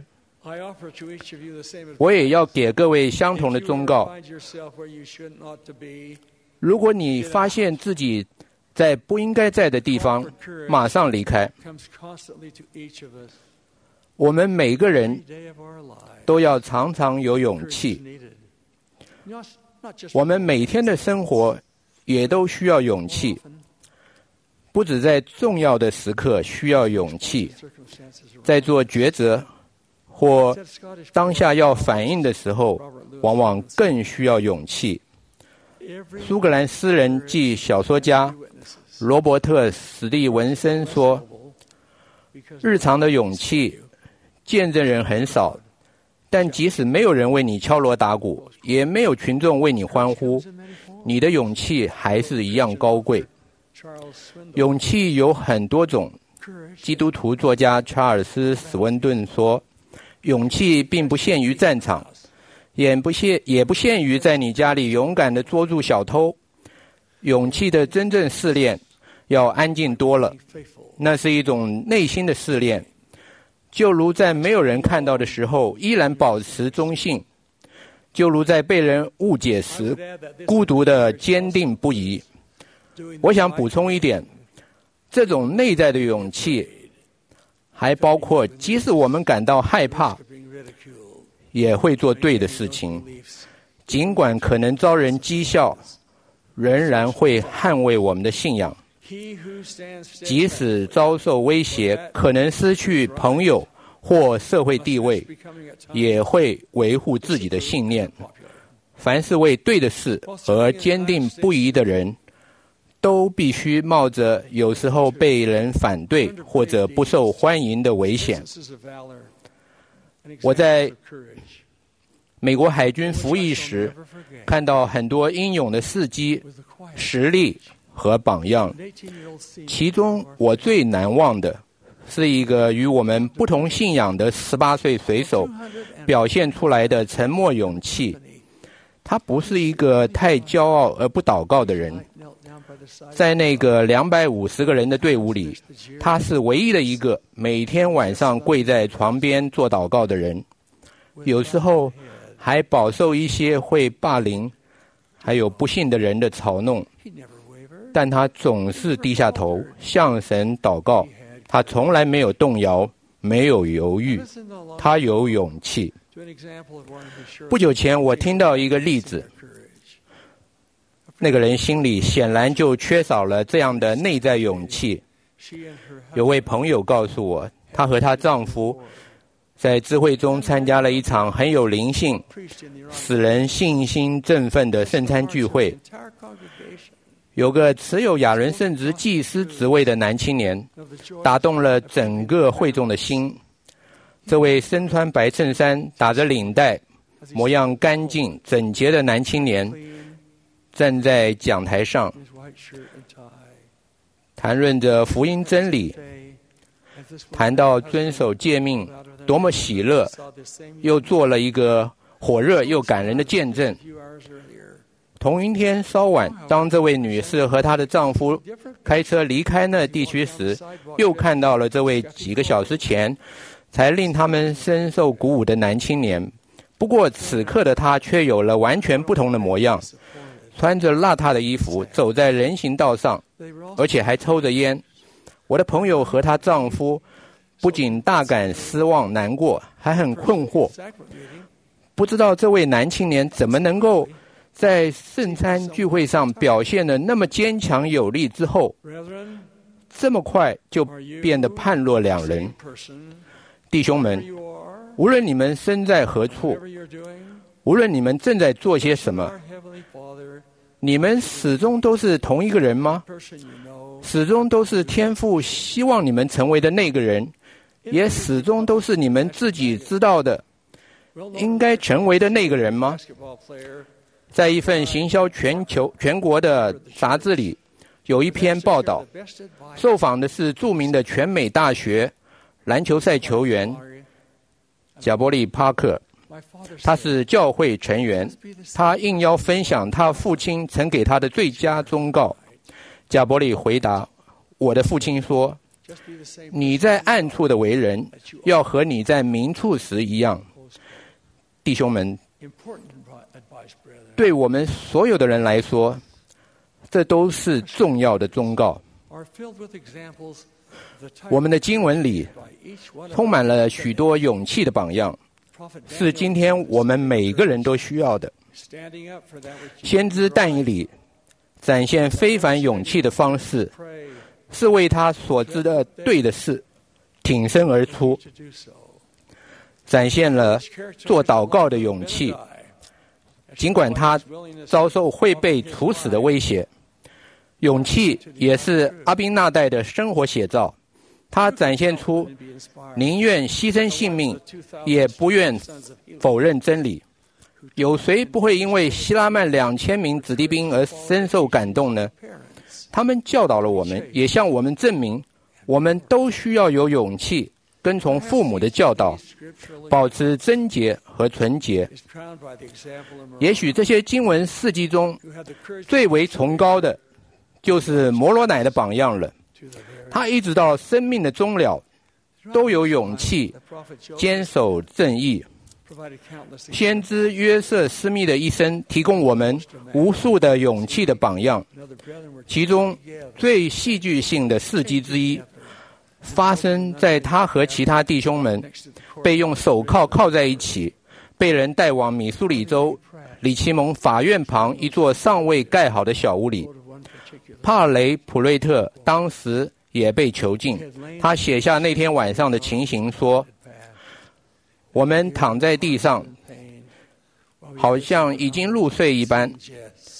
我也要给各位相同的忠告：如果你发现自己在不应该在的地方，马上离开。我们每个人都要常常有勇气，我们每天的生活也都需要勇气，不只在重要的时刻需要勇气，在做抉择或当下要反应的时候，往往更需要勇气。苏格兰诗人暨小说家罗伯特·史蒂文森说，日常的勇气见证人很少，但即使没有人为你敲锣打鼓，也没有群众为你欢呼，你的勇气还是一样高贵。勇气有很多种。基督徒作家查尔斯·史温顿说，勇气并不限于战场，也不限于在你家里勇敢地捉住小偷。勇气的真正试炼要安静多了，那是一种内心的试炼，就如在没有人看到的时候依然保持中性，就如在被人误解时孤独的坚定不移。我想补充一点，这种内在的勇气还包括即使我们感到害怕，也会做对的事情，尽管可能遭人讥笑，仍然会捍卫我们的信仰。即使遭受威胁，可能失去朋友或社会地位，也会维护自己的信念。凡是为对的事而坚定不移的人， 都必须冒着有时候被人反对或者不受欢迎的危险。我在美国海军服役时，看到很多英勇的事迹、实例和榜样，其中我最难忘的是一个与我们不同信仰的18岁水手表现出来的沉默勇气。他不是一个太骄傲而不祷告的人，在那个250个人的队伍里，他是唯一的一个每天晚上跪在床边做祷告的人，有时候还饱受一些会霸凌还有不信的人的嘲弄，但他总是低下头向神祷告，他从来没有动摇，没有犹豫，他有勇气。不久前我听到一个例子，那个人心里显然就缺少了这样的内在勇气。有位朋友告诉我，她和她丈夫在智慧中参加了一场很有灵性、使人信心振奋的圣餐聚会。有个持有亚伦圣职祭司职位的男青年打动了整个会众的心。这位身穿白衬衫、打着领带、模样干净整洁的男青年站在讲台上，谈论着福音真理，谈到遵守诫命多么喜乐，又做了一个火热又感人的见证。同一天稍晚，当这位女士和她的丈夫开车离开那地区时，又看到了这位几个小时前才令他们深受鼓舞的男青年。不过此刻的他却有了完全不同的模样，穿着邋遢的衣服走在人行道上，而且还抽着烟。我的朋友和她丈夫不仅大感失望难过，还很困惑，不知道这位男青年怎么能够在圣餐聚会上表现得那么坚强有力之后，这么快就变得判若两人。弟兄们，无论你们身在何处，无论你们正在做些什么，你们始终都是同一个人吗？始终都是天父希望你们成为的那个人，也始终都是你们自己知道的应该成为的那个人吗？在一份行销全国的杂志里，有一篇报道，受访的是著名的全美大学篮球赛球员贾伯利·帕克，他是教会成员，他应邀分享他父亲曾给他的最佳忠告。贾伯利回答，我的父亲说，你在暗处的为人要和你在明处时一样。弟兄们，对我们所有的人来说，这都是重要的忠告。我们的经文里充满了许多勇气的榜样，是今天我们每个人都需要的。先知但以理展现非凡勇气的方式，是为他所知的对的事挺身而出，展现了做祷告的勇气，尽管他遭受会被处死的威胁。勇气也是阿宾那代的生活写照，他展现出宁愿牺牲性命也不愿否认真理。有谁不会因为希拉曼2000名子弟兵而深受感动呢？他们教导了我们，也向我们证明我们都需要有勇气跟从父母的教导，保持贞洁和纯洁。也许这些经文事迹中最为崇高的就是摩罗乃的榜样了，他一直到生命的终了都有勇气坚守正义。先知约瑟斯密的一生提供我们无数的勇气的榜样，其中最戏剧性的事迹之一发生在他和其他弟兄们被用手铐铐在一起，被人带往密苏里州里奇蒙法院旁一座尚未盖好的小屋里。帕雷普瑞特当时也被囚禁，他写下那天晚上的情形说，我们躺在地上好像已经入睡一般，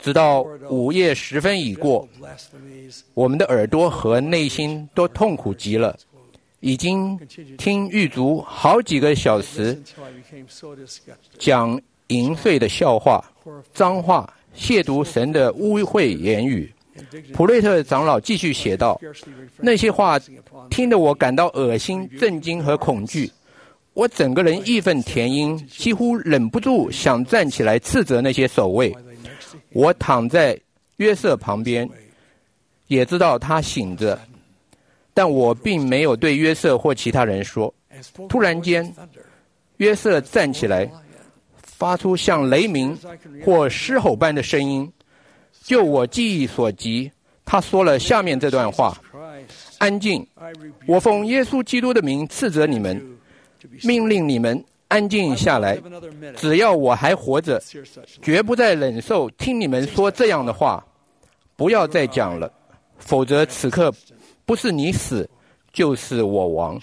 直到午夜时分已过，我们的耳朵和内心都痛苦极了，已经听狱卒好几个小时讲淫秽的笑话、脏话、亵渎神的污秽言语。普瑞特长老继续写道：那些话听得我感到恶心、震惊和恐惧，我整个人义愤填膺，几乎忍不住想站起来斥责那些守卫。我躺在约瑟旁边，也知道他醒着，但我并没有对约瑟或其他人说。突然间，约瑟站起来，发出像雷鸣或狮吼般的声音。就我记忆所及，他说了下面这段话：安静！我奉耶稣基督的名斥责你们，命令你们安静下来。只要我还活着，绝不再忍受听你们说这样的话。不要再讲了，否则此刻不是你死，就是我亡。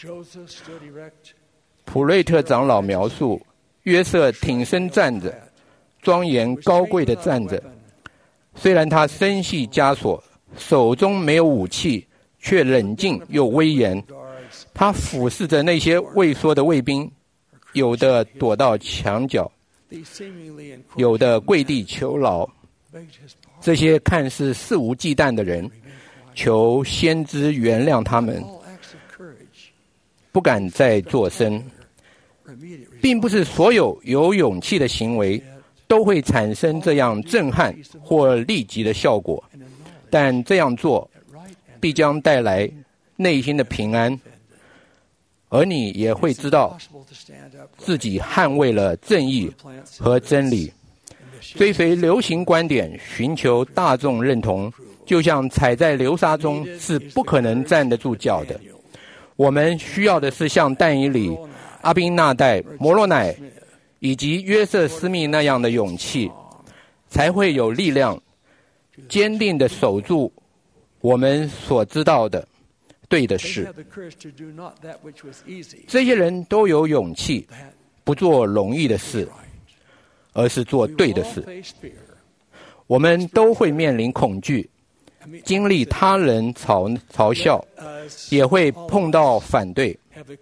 普瑞特长老描述，约瑟挺身站着，庄严高贵地站着。虽然他身系枷锁，手中没有武器，却冷静又威严。他俯视着那些畏缩的卫兵，有的躲到墙角，有的跪地求饶。这些看似肆无忌惮的人，求先知原谅他们，不敢再作声。并不是所有有勇气的行为都会产生这样震撼或立即的效果，但这样做必将带来内心的平安，而你也会知道自己捍卫了正义和真理。追随流行观点，寻求大众认同，就像踩在流沙中是不可能站得住脚的。我们需要的是像但以理、阿宾纳代、摩罗乃以及约瑟斯密那样的勇气，才会有力量坚定地守住我们所知道的对的事。这些人都有勇气，不做容易的事，而是做对的事。我们都会面临恐惧，经历他人嘲笑，也会碰到反对。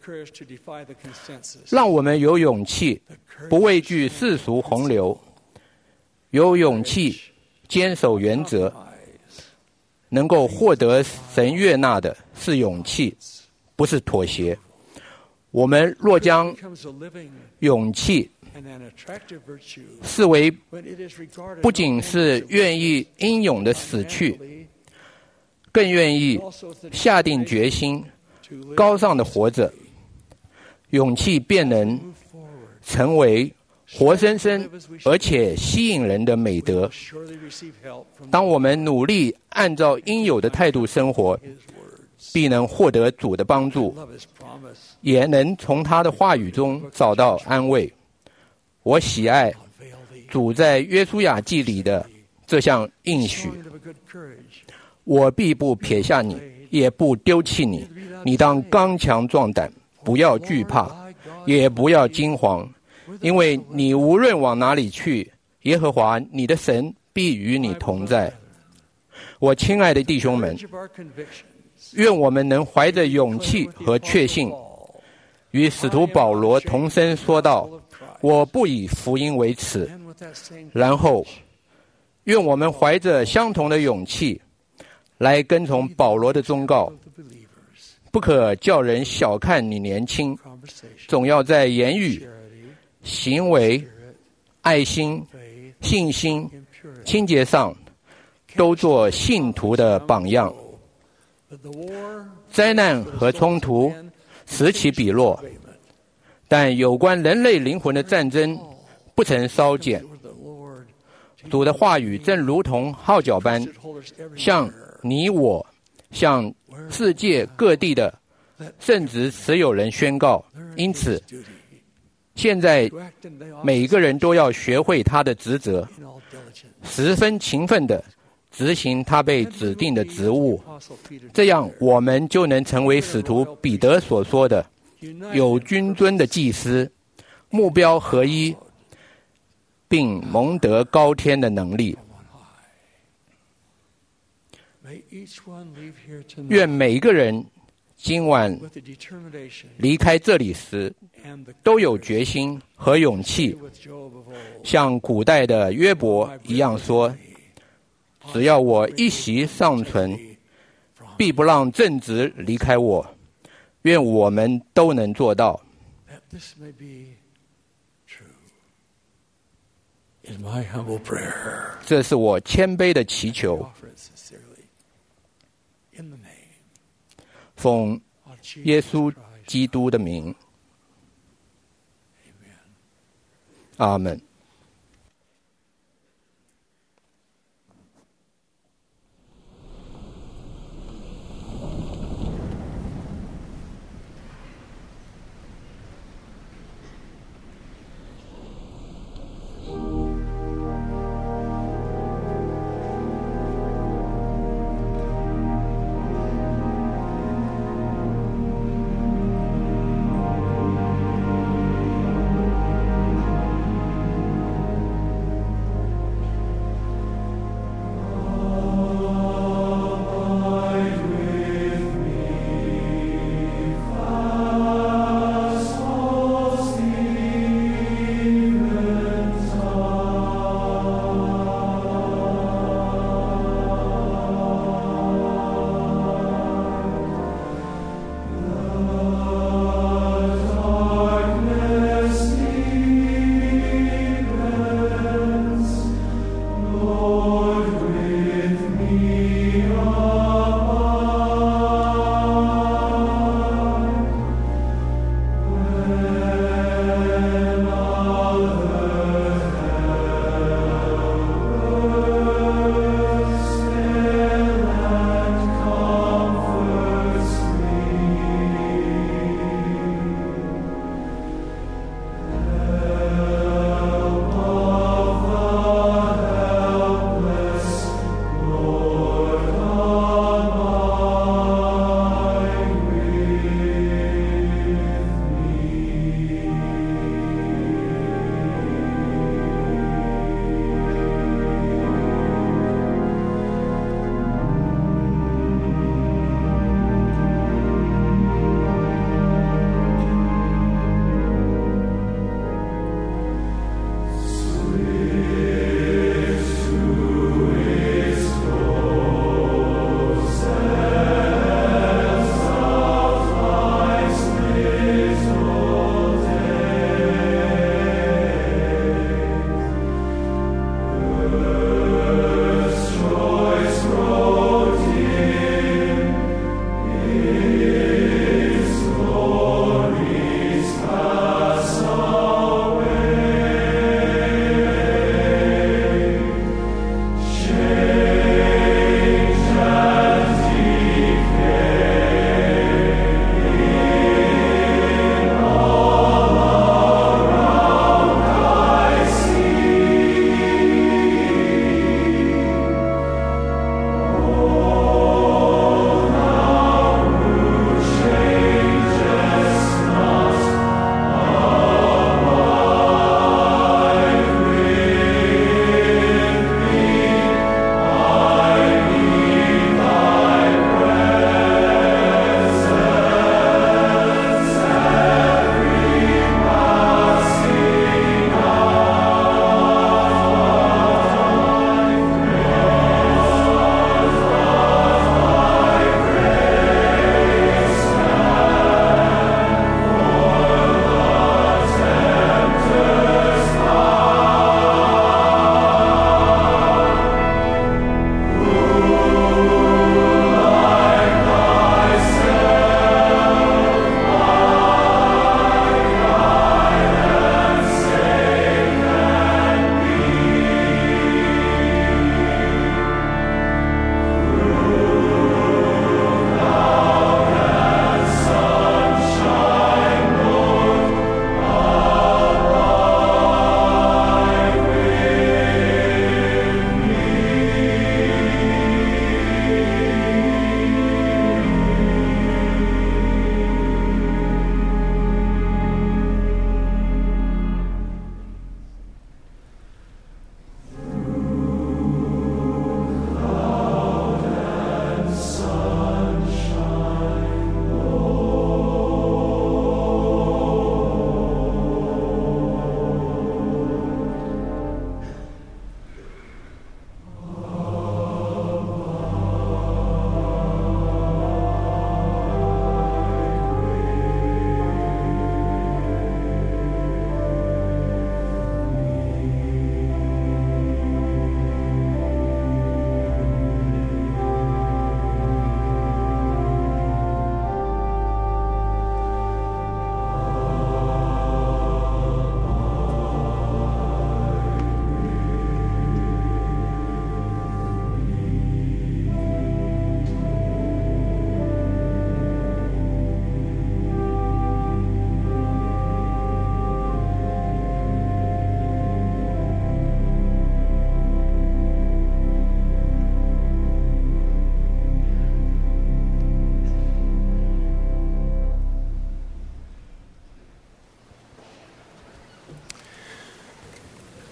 让我们有勇气，不畏惧世俗洪流，有勇气坚守原则。能够获得神悦纳的是勇气，不是妥协。我们若将勇气视为不仅是愿意英勇的死去，更愿意下定决心高尚的活着，勇气便能成为活生生而且吸引人的美德。当我们努力按照应有的态度生活，必能获得主的帮助，也能从他的话语中找到安慰。我喜爱主在约书亚记里的这项应许：我必不撇下你，也不丢弃你。你当刚强壮胆，不要惧怕，也不要惊惶，因为你无论往哪里去，耶和华你的神必与你同在。我亲爱的弟兄们，愿我们能怀着勇气和确信，与使徒保罗同声说道：我不以福音为耻。然后愿我们怀着相同的勇气来跟从保罗的忠告：不可叫人小看你年轻，总要在言语、行为、爱心、信心、清洁上都做信徒的榜样。灾难和冲突此起彼落，但有关人类灵魂的战争不曾稍减。主的话语正如同号角般向你我，向世界各地的圣职持有人宣告。因此现在每一个人都要学会他的职责，十分勤奋地执行他被指定的职务，这样我们就能成为使徒彼得所说的有君尊的祭司，目标合一，并蒙得高天的能力。 愿每一个人今晚离开这里时，都有决心和勇气，像古代的约伯一样说：只要我一息尚存，必不让正直离开我。愿我们都能做到。这是我谦卑的祈求，奉耶稣基督的名，阿们。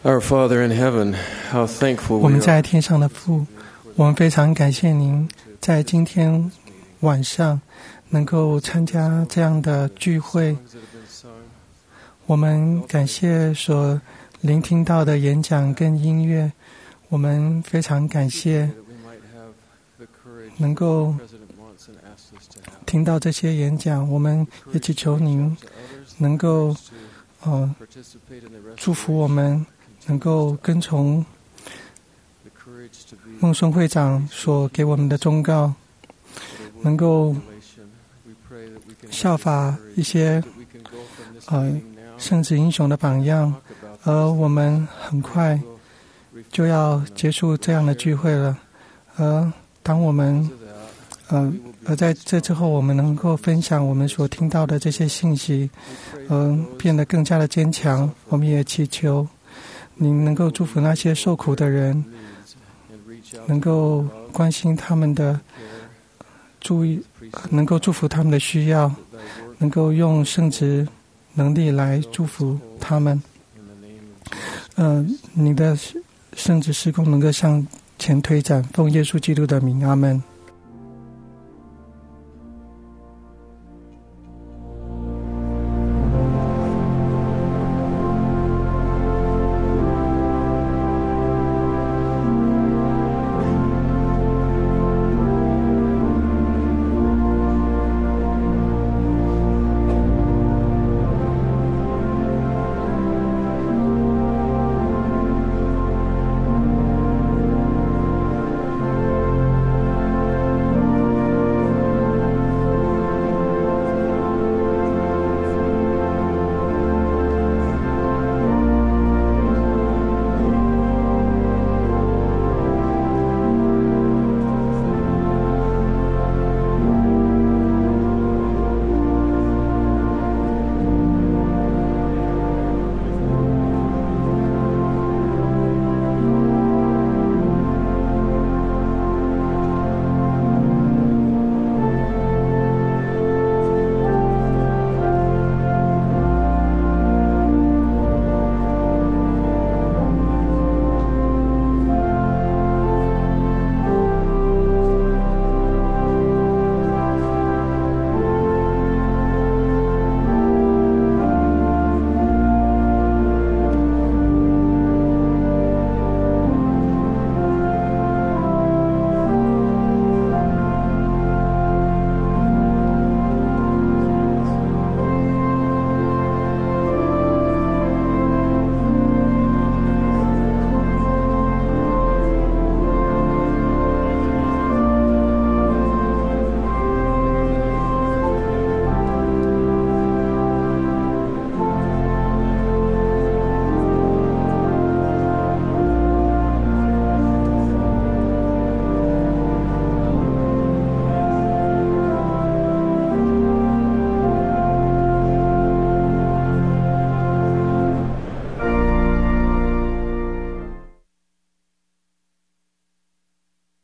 Our Father in heaven, how thankful 我 we 们 are. 在天上的父，我们非常感谢您在今天晚上能够参加这样的聚会。我们感谢所聆听到的演讲跟音乐，我们非常感谢能够听到这些演讲。我们也祈求您能够祝福我们，能够跟从孟孙会长所给我们的忠告，能够效法一些圣子英雄的榜样。而我们很快就要结束这样的聚会了，而当我们而在这之后，我们能够分享我们所听到的这些信息，变得更加的坚强。我们也祈求您能够祝福那些受苦的人，能够关心他们的注意，能够祝福他们的需要，能够用圣职能力来祝福他们。你的圣职事工能够向前推展，奉耶稣基督的名，阿们。